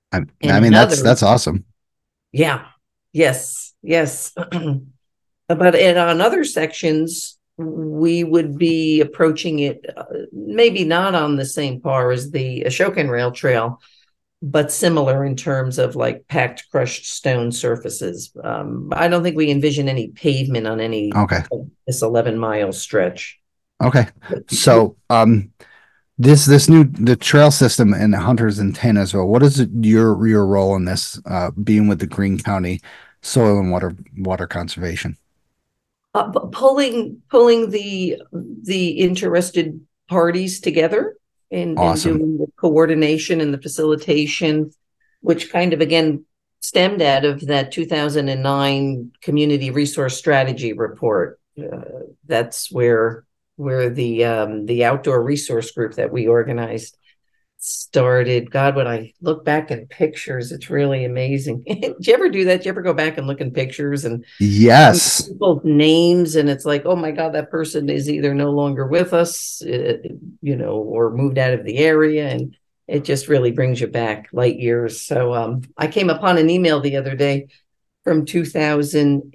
I, And I mean, that's another, that's awesome. yeah, yes, yes. But in, on other sections, we would be approaching it uh, maybe not on the same par as the Ashokan Rail Trail, but similar in terms of like packed crushed stone surfaces. Um, I don't think we envision any pavement on any Okay. of this eleven mile stretch. Okay. So, um, this this new the trail system in Hunters and Taylorsville, what is it, your your role in this, uh, being with the Greene County Soil and Water Water Conservation? Uh, pulling pulling the the interested parties together and, and Awesome. doing the coordination and the facilitation, which kind of again stemmed out of that two thousand nine community resource strategy report. Uh, that's where where the um, the outdoor resource group that we organized started. God, when I look back in pictures, it's really amazing. Did you ever do that? Did you ever go back and look in pictures and Yes. people's names, and it's like, oh my God, that person is either no longer with us, uh, you know, or moved out of the area, and it just really brings you back light years. So um, I came upon an email the other day from two thousand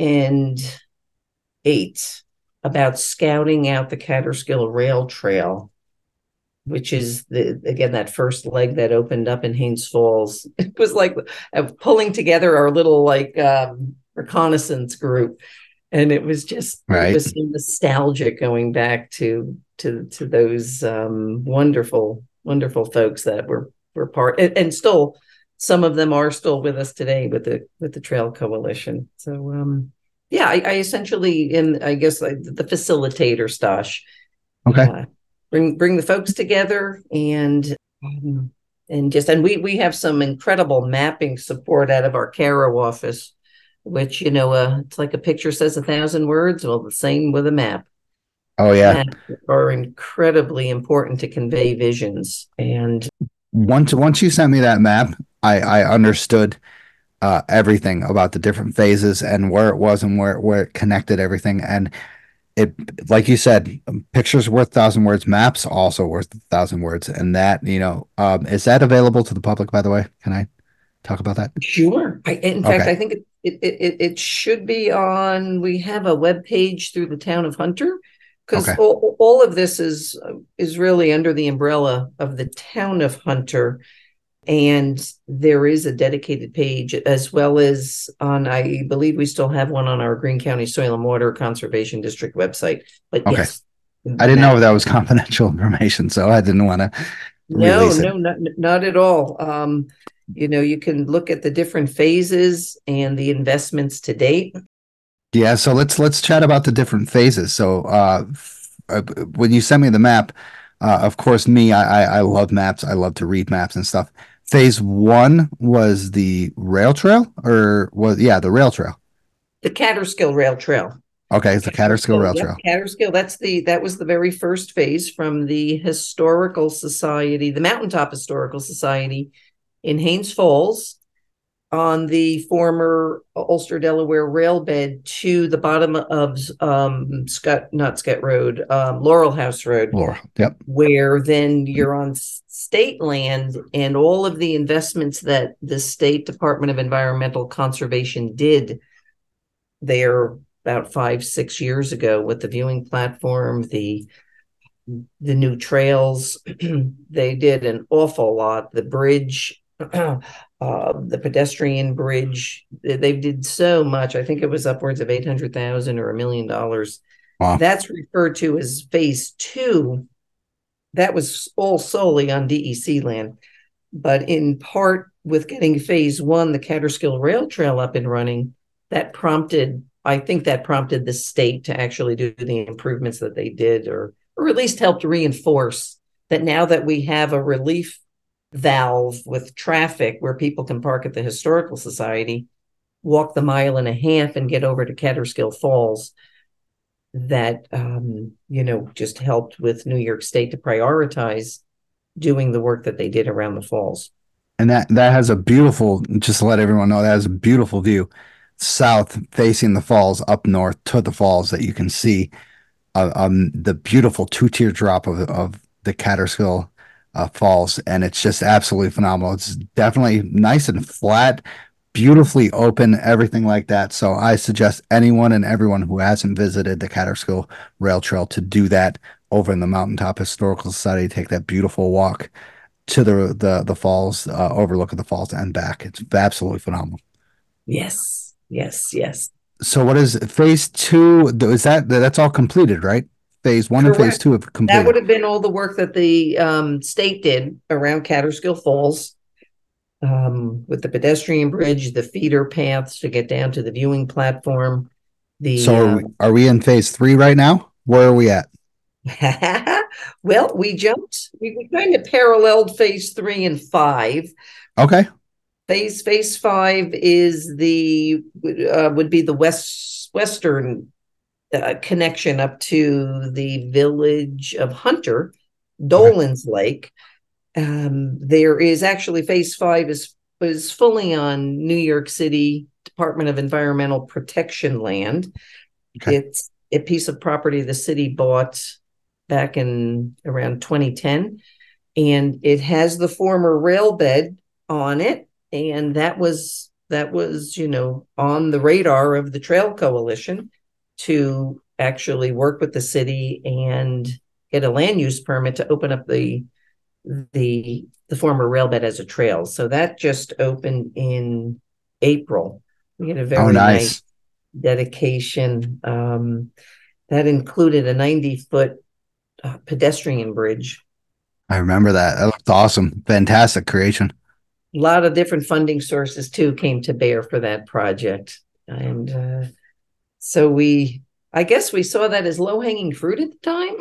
eight about scouting out the Catterskill Rail Trail, which is the again that first leg that opened up in Haines Falls. It was like uh, pulling together our little like um, reconnaissance group, and it was just Right. it was so nostalgic going back to to to those um, wonderful wonderful folks that were were part, and, and still some of them are still with us today with the with the Trail Coalition. So um, yeah, I, I essentially am, I guess, like the facilitator, Stosh. Okay. Uh, bring bring the folks together and um, and just and we we have some incredible mapping support out of our Caro office, which, you know, uh, it's like a picture says a thousand words. Well, the same with a map. Oh yeah. Maps are incredibly important to convey visions. And Once once you sent me that map, I I understood uh, everything about the different phases and where it was and where where it connected everything. And it, like you said, pictures worth a thousand words, maps also worth a thousand words. And that, you know, um, is that available to the public, by the way? Can I talk about that? sure, I, in fact, Okay. I think it, it it it should be on. We have a web page through the town of Hunter, because Okay. all, all of this is is really under the umbrella of the town of Hunter. And there is a dedicated page, as well as on, I believe we still have one on our Greene County Soil and Water Conservation District website. But Okay. yes, I didn't know if that was confidential information, so I didn't want to no, release it. no, not, not at all. Um, you know, you can look at the different phases and the investments to date. Yeah, so let's let's chat about the different phases. So, uh, f- uh, when you sent me the map, uh, of course, me, I, I I love maps. I love to read maps and stuff. Phase one was the rail trail, or was yeah the rail trail. The Catterskill Rail Trail. Okay, it's the Catterskill Rail Yep, Trail. Catterskill. That's the that was the very first phase from the Historical Society, the Mountaintop Historical Society in Haines Falls, on the former Ulster, Delaware railbed to the bottom of um, Scott, not Scott Road, um, Laurel House Road, Laura. Yep. where then you're on state land, and all of the investments that the State Department of Environmental Conservation did there about five, six years ago with the viewing platform, the the new trails. They did an awful lot. The bridge, uh, the pedestrian bridge, they did so much. I think it was upwards of eight hundred thousand or a million dollars. Wow. That's referred to as phase two. That was all solely on D E C land, but in part with getting phase one, the Catterskill Rail Trail, up and running, that prompted, I think that prompted the state to actually do the improvements that they did, or or at least helped reinforce that now that we have a relief valve with traffic where people can park at the Historical Society, walk the mile and a half and get over to Catterskill Falls, that, um, you know, just helped with New York State to prioritize doing the work that they did around the falls. And that that has a beautiful, just to let everyone know, that has a beautiful view south facing the falls, up north to the falls, that you can see uh, um the beautiful two-tier drop of of the Catterskill uh, falls, and it's just absolutely phenomenal. It's definitely nice and flat, beautifully open, everything like that. So I suggest anyone and everyone who hasn't visited the Catterskill Rail Trail to do that over in the Mountaintop Historical Society. Take that beautiful walk to the the the falls, uh, overlook of the falls and back. It's absolutely phenomenal. Yes, yes, yes. So what is phase two? Is that that's all completed, right? Phase one and phase Correct. two have That would completed. have been all the work that the um, state did around Catterskill Falls, um, with the pedestrian bridge, the feeder paths to get down to the viewing platform. The So are we, um, are we in phase three right now? Where are we at? well, we jumped. We, we kind of paralleled phase three and five. Okay. Phase phase five is the uh, would be the west western uh, connection up to the village of Hunter, Dolan's Lake. Um, there is actually phase five is is fully on New York City Department of Environmental Protection land. Okay. It's a piece of property the city bought back in around twenty ten, and it has the former rail bed on it, and that was that was you know on the radar of the Trail Coalition to actually work with the city and get a land use permit to open up the the the former rail bed as a trail. So that just opened in April. We had a very Oh, nice, nice. dedication. Um, that included a ninety foot uh, pedestrian bridge. I remember that. That looked awesome. Fantastic creation. A lot of different funding sources too came to bear for that project, and uh, so we, I guess, we saw that as low hanging fruit at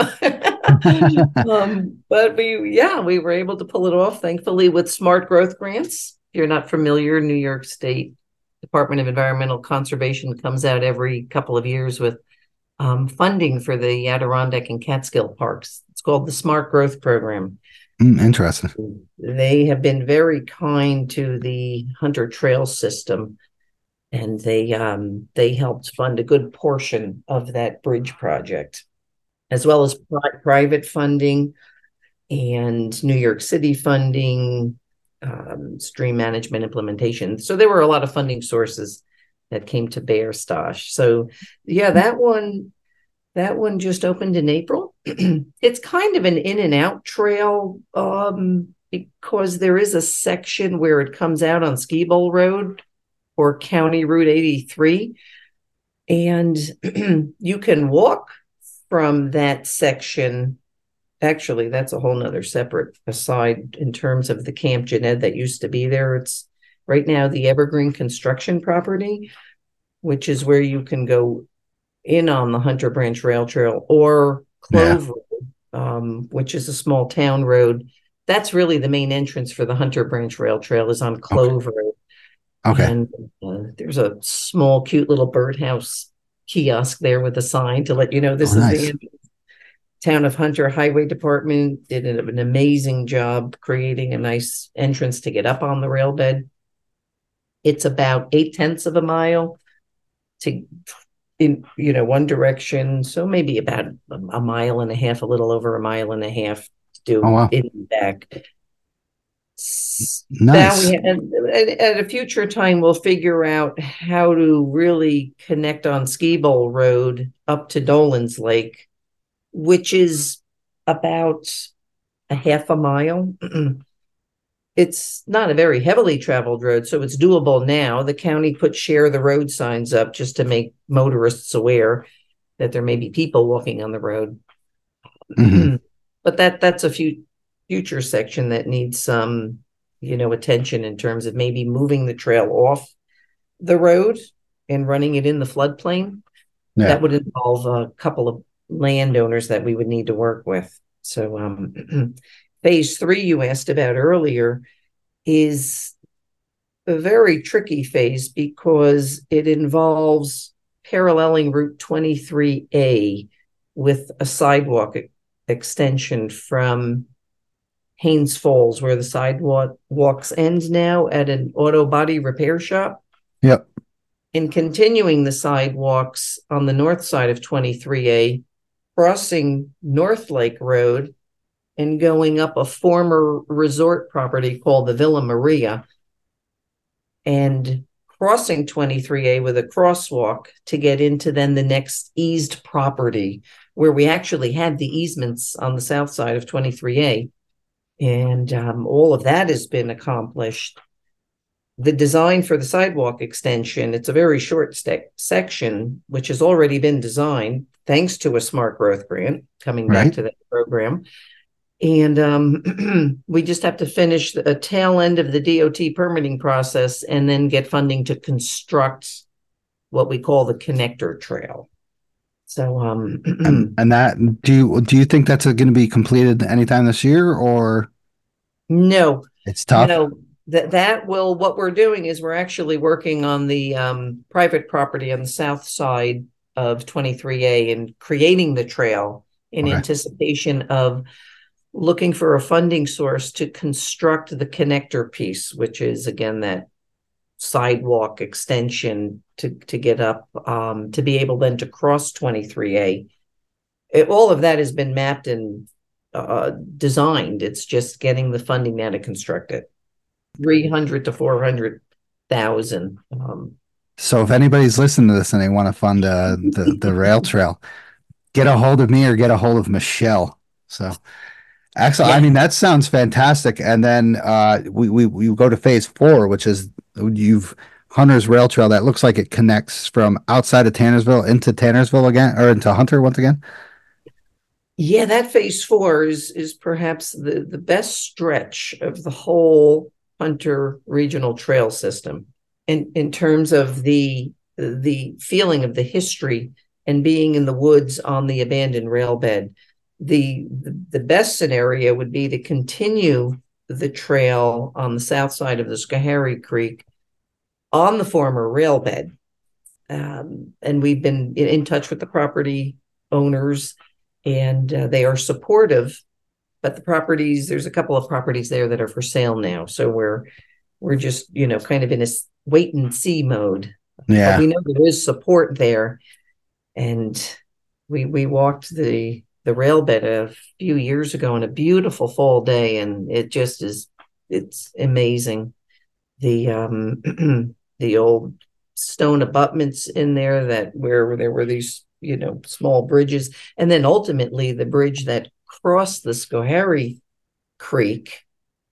the time. um, but we, yeah, we were able to pull it off, thankfully, with smart growth grants. If you're not familiar, New York State Department of Environmental Conservation comes out every couple of years with um, funding for the Adirondack and Catskill parks. It's called the Smart Growth Program. Mm, interesting. They have been very kind to the Hunter Trail system, and they um, they helped fund a good portion of that bridge project, as well as pri- private funding and New York City funding, um, stream management implementation. So there were a lot of funding sources that came to bear, Stosh. So yeah, that one, that one just opened in April. It's kind of an in and out trail, um, because there is a section where it comes out on Ski Bowl Road or County Route eighty-three. And you can walk from that section. Actually, that's a whole nother separate aside in terms of the Camp Jened that used to be there. It's right now the Evergreen Construction property, which is where you can go in on the Hunter Branch Rail Trail, or Clove Road, um, which is a small town road. That's really the main entrance for the Hunter Branch Rail Trail, is on Clove Okay. Road. Okay. And uh, there's a small, cute little birdhouse kiosk there with a sign to let you know this Oh, is nice. the entrance. Town of Hunter Highway Department did an, an amazing job creating a nice entrance to get up on the rail bed. It's about eight tenths of a mile to in you know one direction, so maybe about a, a mile and a half, a little over a mile and a half to do Oh, wow. in and back. S- Nice. Now we at, at a future time we'll figure out how to really connect on Ski Bowl Road up to Dolan's Lake, which is about a half a mile. It's not a very heavily traveled road, so it's doable now. The county put share the road signs up just to make motorists aware that there may be people walking on the road. Mhm. But that that's a few future section that needs some, you know, attention in terms of maybe moving the trail off the road and running it in the floodplain. Yeah. That would involve a couple of landowners that we would need to work with. So um, phase three you asked about earlier is a very tricky phase because it involves paralleling Route twenty-three A with a sidewalk e- extension from Haynes Falls, where the sidewalk walks end now, at an auto body repair shop, Yep. and continuing the sidewalks on the north side of twenty-three A, crossing North Lake Road and going up a former resort property called the Villa Maria and crossing twenty-three A with a crosswalk to get into then the next eased property where we actually had the easements on the south side of twenty-three A. And um, all of that has been accomplished. The design for the sidewalk extension, it's a very short st- section, which has already been designed thanks to a smart growth grant, coming back Right. to that program. And um, we just have to finish the tail end of the D O T permitting process and then get funding to construct what we call the connector trail. So, um, And, and that, do you, do you think that's going to be completed anytime this year, or no, it's tough? no, that that will, what we're doing is we're actually working on the um, private property on the south side of twenty-three A and creating the trail in Okay. anticipation of looking for a funding source to construct the connector piece, which is again that sidewalk extension to to get up um, to be able then to cross twenty-three A. It, all of that has been mapped and uh, designed. It's just getting the funding now to construct it. three hundred to four hundred thousand. Um, So if anybody's listening to this and they want to fund uh, the the rail trail, get a hold of me or get a hold of Michelle. So, actually, Yeah. I mean, that sounds fantastic. And then uh, we we we go to phase four, which is you've Hunter's Rail Trail. That looks like it connects from outside of Tannersville into Tannersville again, or into Hunter once again. Yeah, that phase four is is perhaps the, the best stretch of the whole Hunter Regional Trail System in, in terms of the the feeling of the history and being in the woods on the abandoned rail bed. The, the, the best scenario would be to continue the trail on the south side of the Schoharie Creek on the former rail bed. Um, and we've been in, in touch with the property owners, and uh, they are supportive, but the properties, there's a couple of properties there that are for sale now. So we're, we're just, you know, kind of in a wait and see mode. Yeah. But we know there is support there. And we, we walked the, the rail bed a few years ago on a beautiful fall day. And it just is, it's amazing. The, um, the old stone abutments in there that where there were these, you know, small bridges, and then ultimately the bridge that crossed the Schoharie Creek.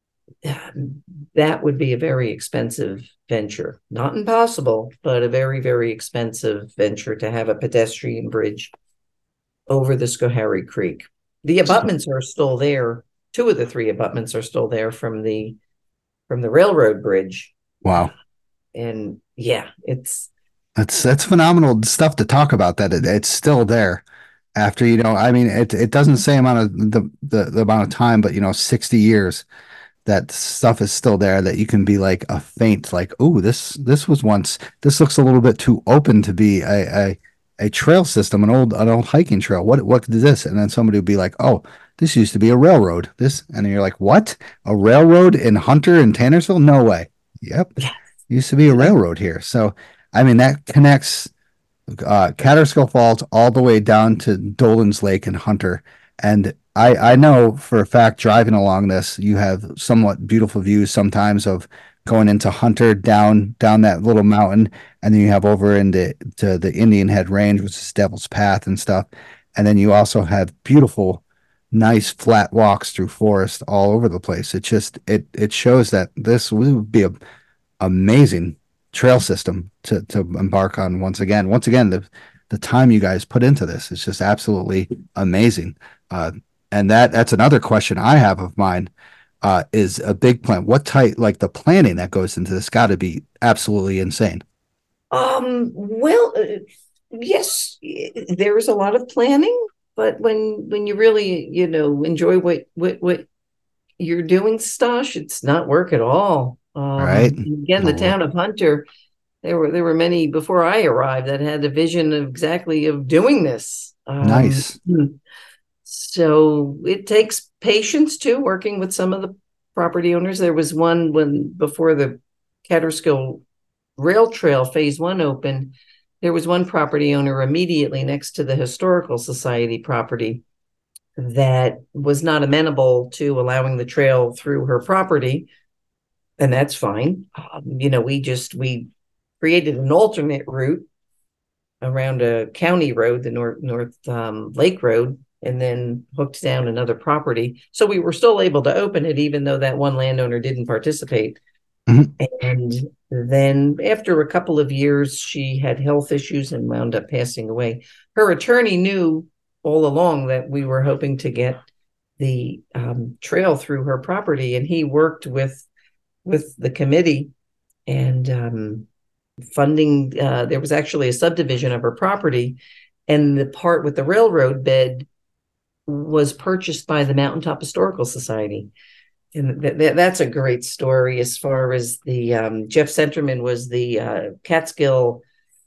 That would be a very expensive venture. Not impossible, but a very, very expensive venture to have a pedestrian bridge over the Schoharie Creek. The abutments are still there. Two of the three abutments are still there from the from the railroad bridge. Wow. And yeah, it's That's that's phenomenal stuff to talk about. That it, it's still there after, you know, I mean, it it doesn't say amount of the, the the amount of time, but you know, sixty years, that stuff is still there. That you can be like a faint, like, oh, this this was once. This looks a little bit too open to be a a, a trail system, an old an old hiking trail. What what is this? And then somebody would be like, oh, this used to be a railroad. This, and then you're like, what? A railroad in Hunter and Tannersville? No way. Yep, used to be a railroad here. So. I mean, that connects uh, Catterskill Falls all the way down to Dolan's Lake and Hunter. And I, I know for a fact, driving along this, you have somewhat beautiful views sometimes of going into Hunter down down that little mountain, and then you have over into to the Indian Head Range, which is Devil's Path and stuff. And then you also have beautiful, nice flat walks through forest all over the place. It just it it shows that this would be a amazing trail system to to embark on once again. Once again, the the time you guys put into this is just absolutely amazing. Uh, and that that's another question I have of mine. Uh, is a big plan. What type, like the planning that goes into this, got to be absolutely insane. um well, uh, yes, there is a lot of planning, but when when you really, you know, enjoy what what what you're doing, Stosh, it's not work at all. Um, Right. Again, the Oh. town of Hunter, there were there were many before I arrived that had a vision of exactly of doing this. Um, Nice. So it takes patience too, working with some of the property owners. There was one when before the Catterskill Rail Trail Phase One opened, there was one property owner immediately next to the Historical Society property that was not amenable to allowing the trail through her property. And that's fine. Um, you know, we just, we created an alternate route around a county road, the North, North um, Lake Road, and then hooked down another property. So we were still able to open it, even though that one landowner didn't participate. Mm-hmm. And then after a couple of years, she had health issues and wound up passing away. Her attorney knew all along that we were hoping to get the um, trail through her property, and he worked with with the committee and um, funding. Uh, there was actually a subdivision of her property, and the part with the railroad bed was purchased by the Mountaintop Historical Society. And th- th- that's a great story as far as the um, Jeff Centerman was the uh, Catskill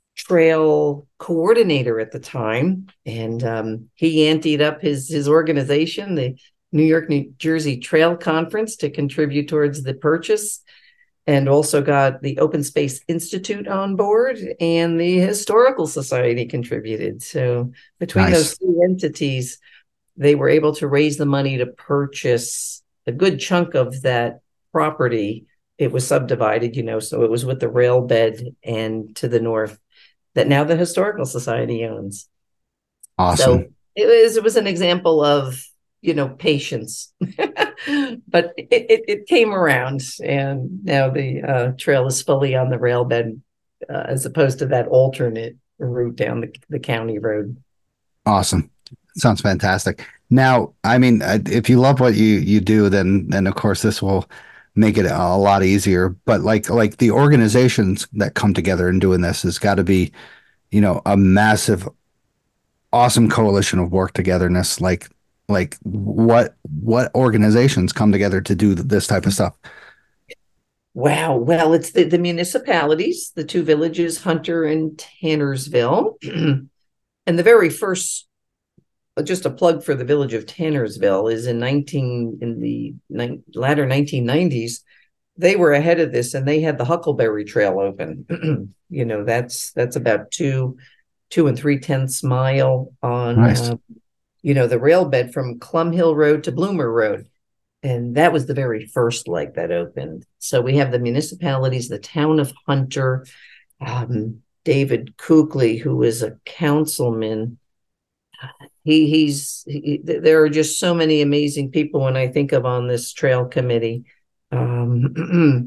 Trail coordinator at the time. And um, he anteed up his, his organization, the New York, New Jersey Trail Conference, to contribute towards the purchase, and also got the Open Space Institute on board, and the Historical Society contributed. So between nice. those two entities, they were able to raise the money to purchase a good chunk of that property. It was subdivided, you know, so it was with the rail bed and to the north that now the Historical Society owns. Awesome. So it was, it was an example of, you know, patience, but it, it, it came around, and now the uh, trail is fully on the rail bed uh, as opposed to that alternate route down the, the county road. Awesome. Sounds fantastic. Now, I mean, if you love what you, you do, then, then of course this will make it a lot easier. But like, like the organizations that come together and doing this has got to be, you know, a massive, awesome coalition of work togetherness. Like, like what, what organizations come together to do this type of stuff? Wow. Well, it's the, the municipalities, the two villages, Hunter and Tannersville. And the very first, just a plug for the village of Tannersville, is in nineteen in the ni- latter nineteen nineties. They were ahead of this, and they had the Huckleberry Trail open. You know, that's that's about two two and three tenths mile on nice. uh, you know, the rail bed from Clum Hill Road to Bloomer Road, and that was the very first leg that opened. So we have the municipalities, the town of Hunter, um, David Kuchli, who is a councilman. He he's he, there are just so many amazing people when I think of on this trail committee. Um,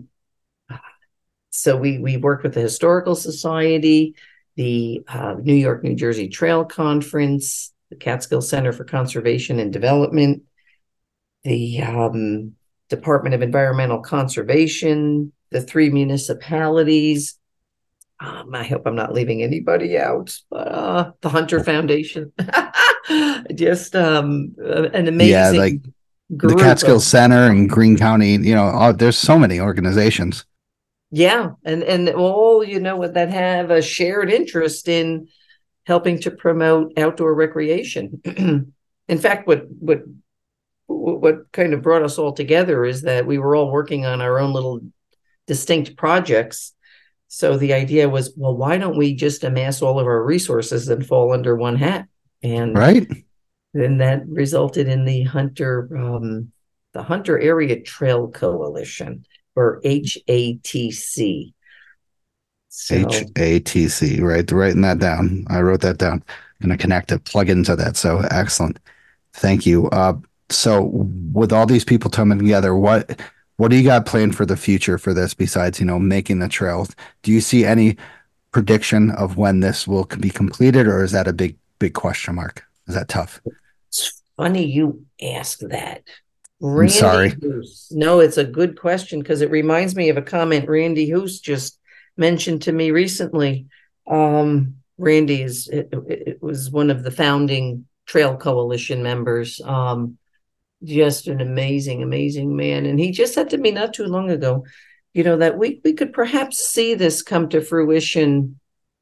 so we we work with the Historical Society, the uh, New York, New Jersey Trail Conference, the Catskill Center for Conservation and Development, the um, Department of Environmental Conservation, the three municipalities. Um, I hope I'm not leaving anybody out. Uh, the Hunter Foundation, just um, an amazing. Yeah, like the Catskill of, Center and Greene County. You know, oh, there's so many organizations. Yeah, and and all you know that have a shared interest in helping to promote outdoor recreation. In fact, what what what kind of brought us all together is that we were all working on our own little distinct projects. So the idea was, well, why don't we just amass all of our resources and fall under one hat? And right. then that resulted in the Hunter, um, the Hunter Area Trail Coalition, or H A T C. So, H A T C, right? Writing that down. I wrote that down. I'm going to connect it, plug into that. So excellent. Thank you. Uh, so with all these people coming together, what what do you got planned for the future for this besides, you know, making the trail? Do you see any prediction of when this will be completed, or is that a big, big question mark? Is that tough? It's funny you ask that. Randy I'm sorry. Hoos. No, it's a good question because it reminds me of a comment Randy Hoos just mentioned to me recently. Um, Randy is it, it was one of the founding Trail Coalition members. Um, just an amazing, amazing man. And he just said to me not too long ago, you know, that we, we could perhaps see this come to fruition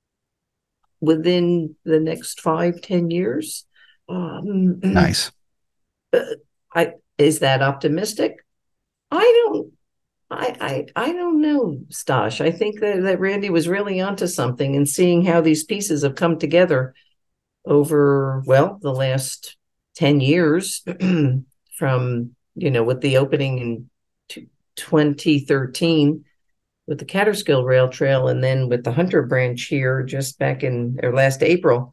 within the next five, ten years. Um, nice. I, is that optimistic? I don't, I, I, I don't know, Stash. I think that, that Randy was really onto something, and seeing how these pieces have come together over, well, the last ten years from, you know, with the opening in twenty thirteen with the Catterskill Rail Trail, and then with the Hunter branch here just back in or last April.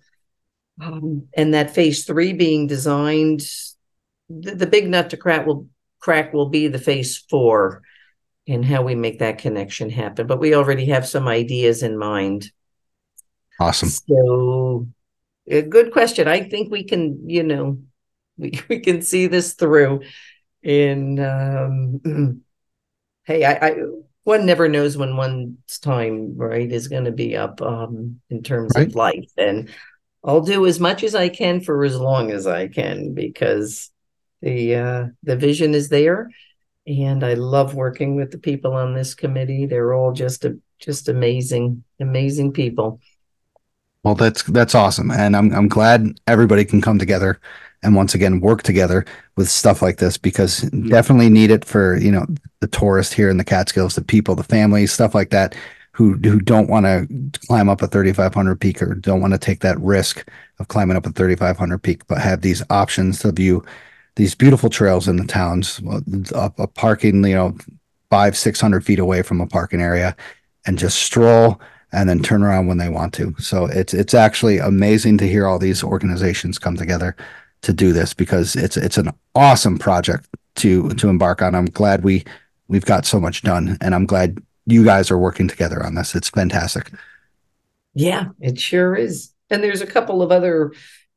Um, and that phase three being designed, the, the big nut to crack will crack will be the phase four and how we make that connection happen. But we already have some ideas in mind. Awesome. So a good question. I think we can, you know, we, we can see this through in, um, hey, I, I, one never knows when one's time, right, is going to be up, um, in terms Right. of life. And I'll do as much as I can for as long as I can, because the, uh, the vision is there. And I love working with the people on this committee. They're all just, a, just amazing, amazing people. Well, that's that's awesome, and I'm I'm glad everybody can come together and once again work together with stuff like this, because definitely need it for, you know, the tourists here in the Catskills, the people, the families, stuff like that, who who don't want to climb up a thirty-five hundred peak or don't want to take that risk of climbing up a thirty-five hundred peak, but have these options to view these beautiful trails in the towns, a, a parking, you know, five six hundred feet away from a parking area, and just stroll and then turn around when they want to. So it's it's actually amazing to hear all these organizations come together to do this, because it's it's an awesome project to to embark on. I'm glad we we've got so much done, and I'm glad you guys are working together on this. It's fantastic. Yeah, it sure is. And there's a couple of other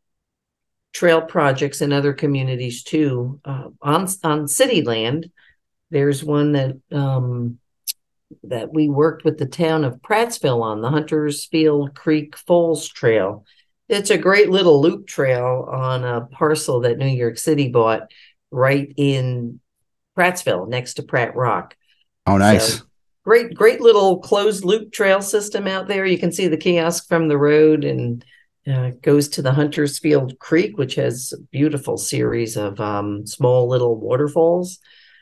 trail projects in other communities too. Uh, on on city land, there's one that um, that we worked with the town of Prattsville on, the Huntersfield Creek Falls Trail. It's a great little loop trail on a parcel that New York City bought right in Prattsville, next to Pratt Rock. Oh, nice. So, great, great little closed loop trail system out there. You can see the kiosk from the road, and uh, goes to the Huntersfield Creek, which has a beautiful series of um, small little waterfalls.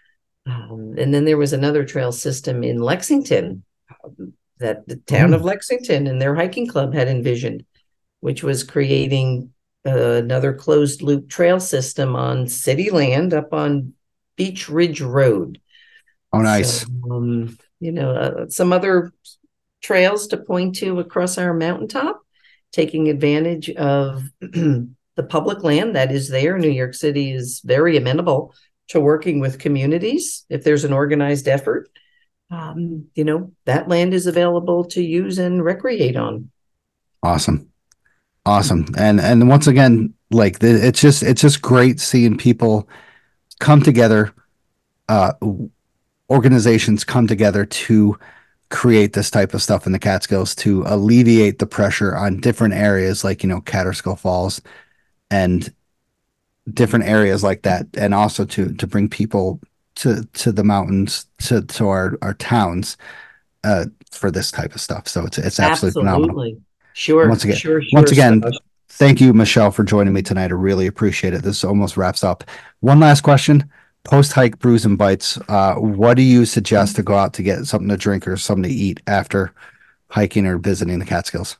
Um, and then there was another trail system in Lexington um, that the town mm. of Lexington and their hiking club had envisioned, which was creating uh, another closed loop trail system on city land up on Beach Ridge Road. Oh, nice. So, um, you know, uh, some other trails to point to across our mountaintop, taking advantage of the public land that is there. New York City is very amenable to working with communities. If there's an organized effort, um, you know, that land is available to use and recreate on. Awesome. Awesome. And, and once again, like the, it's just, it's just great seeing people come together, uh, organizations come together to create this type of stuff in the Catskills to alleviate the pressure on different areas like, you know, Catterskill Falls and different areas like that, and also to to bring people to to the mountains, to to our our towns uh for this type of stuff. So it's it's absolutely, absolutely. phenomenal. Sure. Once again, sure, sure, once again, so. Thank you, Michelle, for joining me tonight. I really appreciate it. This almost wraps up. One last question. Post hike brews and bites. Uh, what do you suggest to go out to get something to drink or something to eat after hiking or visiting the Catskills?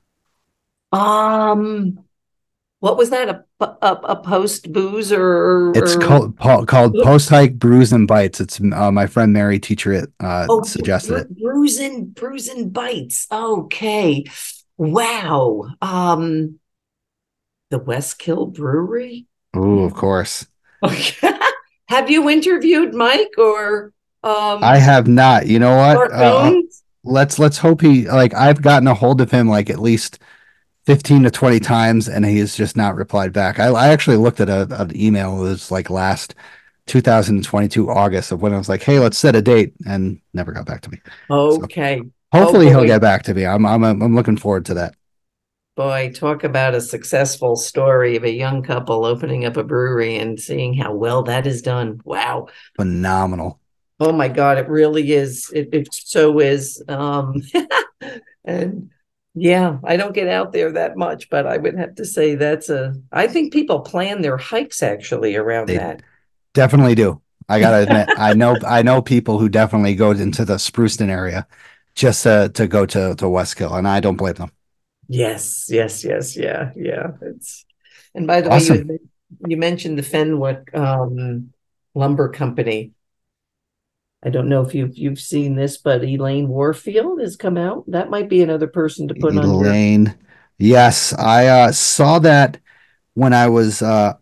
Um, what was that? A a, a post booze or? It's or... called called Post Hike Brews and Bites. It's uh, my friend Mary Teacher it uh, oh, suggested it. Brews and brews and bites. Okay, wow. Um, the Westkill Brewery. Oh, of course. Okay. Have you interviewed Mike or? Um, I have not. You know what? Uh, let's let's hope he like. I've gotten a hold of him like at least fifteen to twenty times, and he has just not replied back. I, I actually looked at a, an email. It was like last two thousand twenty-two August of when I was like, "Hey, let's set a date," and never got back to me. Okay. So hopefully oh, he'll get back to me. I'm I'm I'm looking forward to that. Boy, talk about a successful story of a young couple opening up a brewery and seeing how well that is done. Wow. Phenomenal. Oh my God, it really is. It, it so is. Um, and yeah, I don't get out there that much, but I would have to say that's a, I think people plan their hikes actually around they that. Definitely do. I gotta admit, I know, I know people who definitely go into the Spruceton area just to, to go to, to Westkill, and I don't blame them. Yes, yes, yes, yeah, yeah. It's and by the awesome. way, you you mentioned the Fenwick um, Lumber Company. I don't know if you've you've seen this, but Elaine Warfield has come out. That might be another person to put on your. Elaine. Yes, I uh, saw that when I was uh,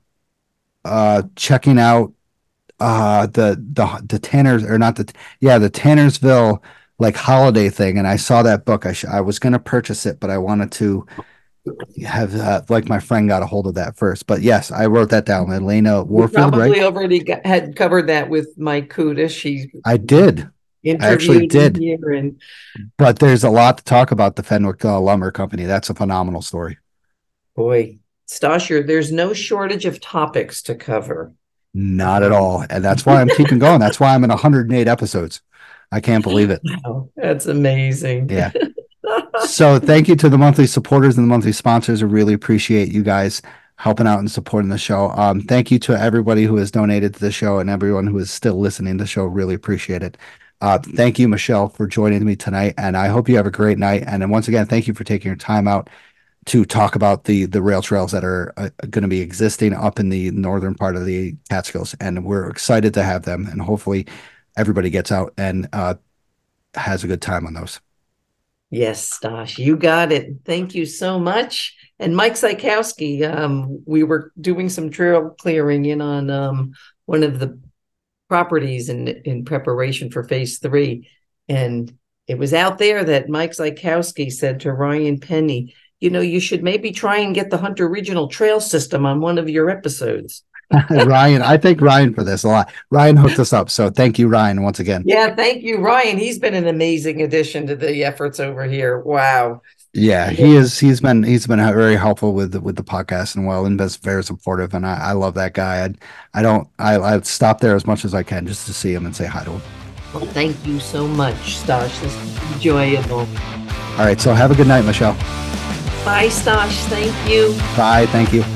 uh, checking out uh, the the the Tanners or not the yeah the Tannersville like holiday thing, and I saw that book. I sh- I was going to purchase it, but I wanted to have uh, like my friend got a hold of that first. But yes, I wrote that down. Elena We Warfield, probably right? already got, had covered that with Mike Kuda. She I did, I actually interviewed him did. here, and But there's a lot to talk about the Fenwick uh, Lumber Company. That's a phenomenal story. boy, Stasher, there's no shortage of topics to cover. Not at all, and that's why I'm keeping going. That's why I'm in one hundred eight episodes. I can't believe it. Wow, that's amazing. Yeah. So thank you to the monthly supporters and the monthly sponsors. I really appreciate you guys helping out and supporting the show. Um, thank you to everybody who has donated to the show and everyone who is still listening to the show. Really appreciate it. Uh, thank you, Michelle, for joining me tonight. And I hope you have a great night. And then once again, thank you for taking your time out to talk about the the rail trails that are uh, going to be existing up in the northern part of the Catskills. And we're excited to have them. And hopefully everybody gets out and uh, has a good time on those. Yes, Stash, you got it. Thank you so much. And Mike Zykowski, um, we were doing some trail clearing in on um, one of the properties in in preparation for phase three. And it was out there that Mike Zykowski said to Ryan Penny, you know, you should maybe try and get the Hunter Regional Trail System on one of your episodes. Ryan, I thank Ryan for this a lot. Ryan hooked us up. So thank you, Ryan, once again. Yeah, thank you, Ryan. He's been an amazing addition to the efforts over here. Wow. Yeah, he is. He's been he's been very helpful with the, with the podcast and well, and been very supportive. And I, I love that guy. I I don't I I stop there as much as I can just to see him and say hi to him. Well, thank you so much, Stash. This is enjoyable. All right, so have a good night, Michelle. Bye, Stash. Thank you. Bye. Thank you.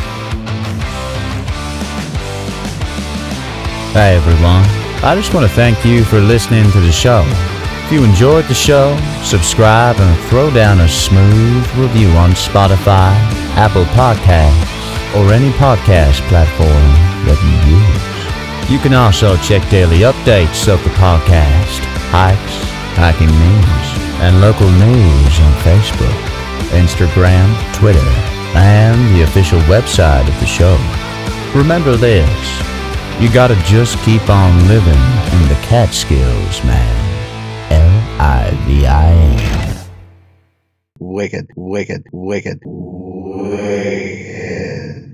Hey everyone, I just want to thank you for listening to the show. If you enjoyed the show, subscribe and throw down a smooth review on Spotify, Apple Podcasts, or any podcast platform that you use. You can also check daily updates of the podcast, hikes, hiking news, and local news on Facebook, Instagram, Twitter, and the official website of the show. Remember this. You gotta just keep on living in the Catskills, man. L I V I N. Wicked, wicked, wicked, wicked.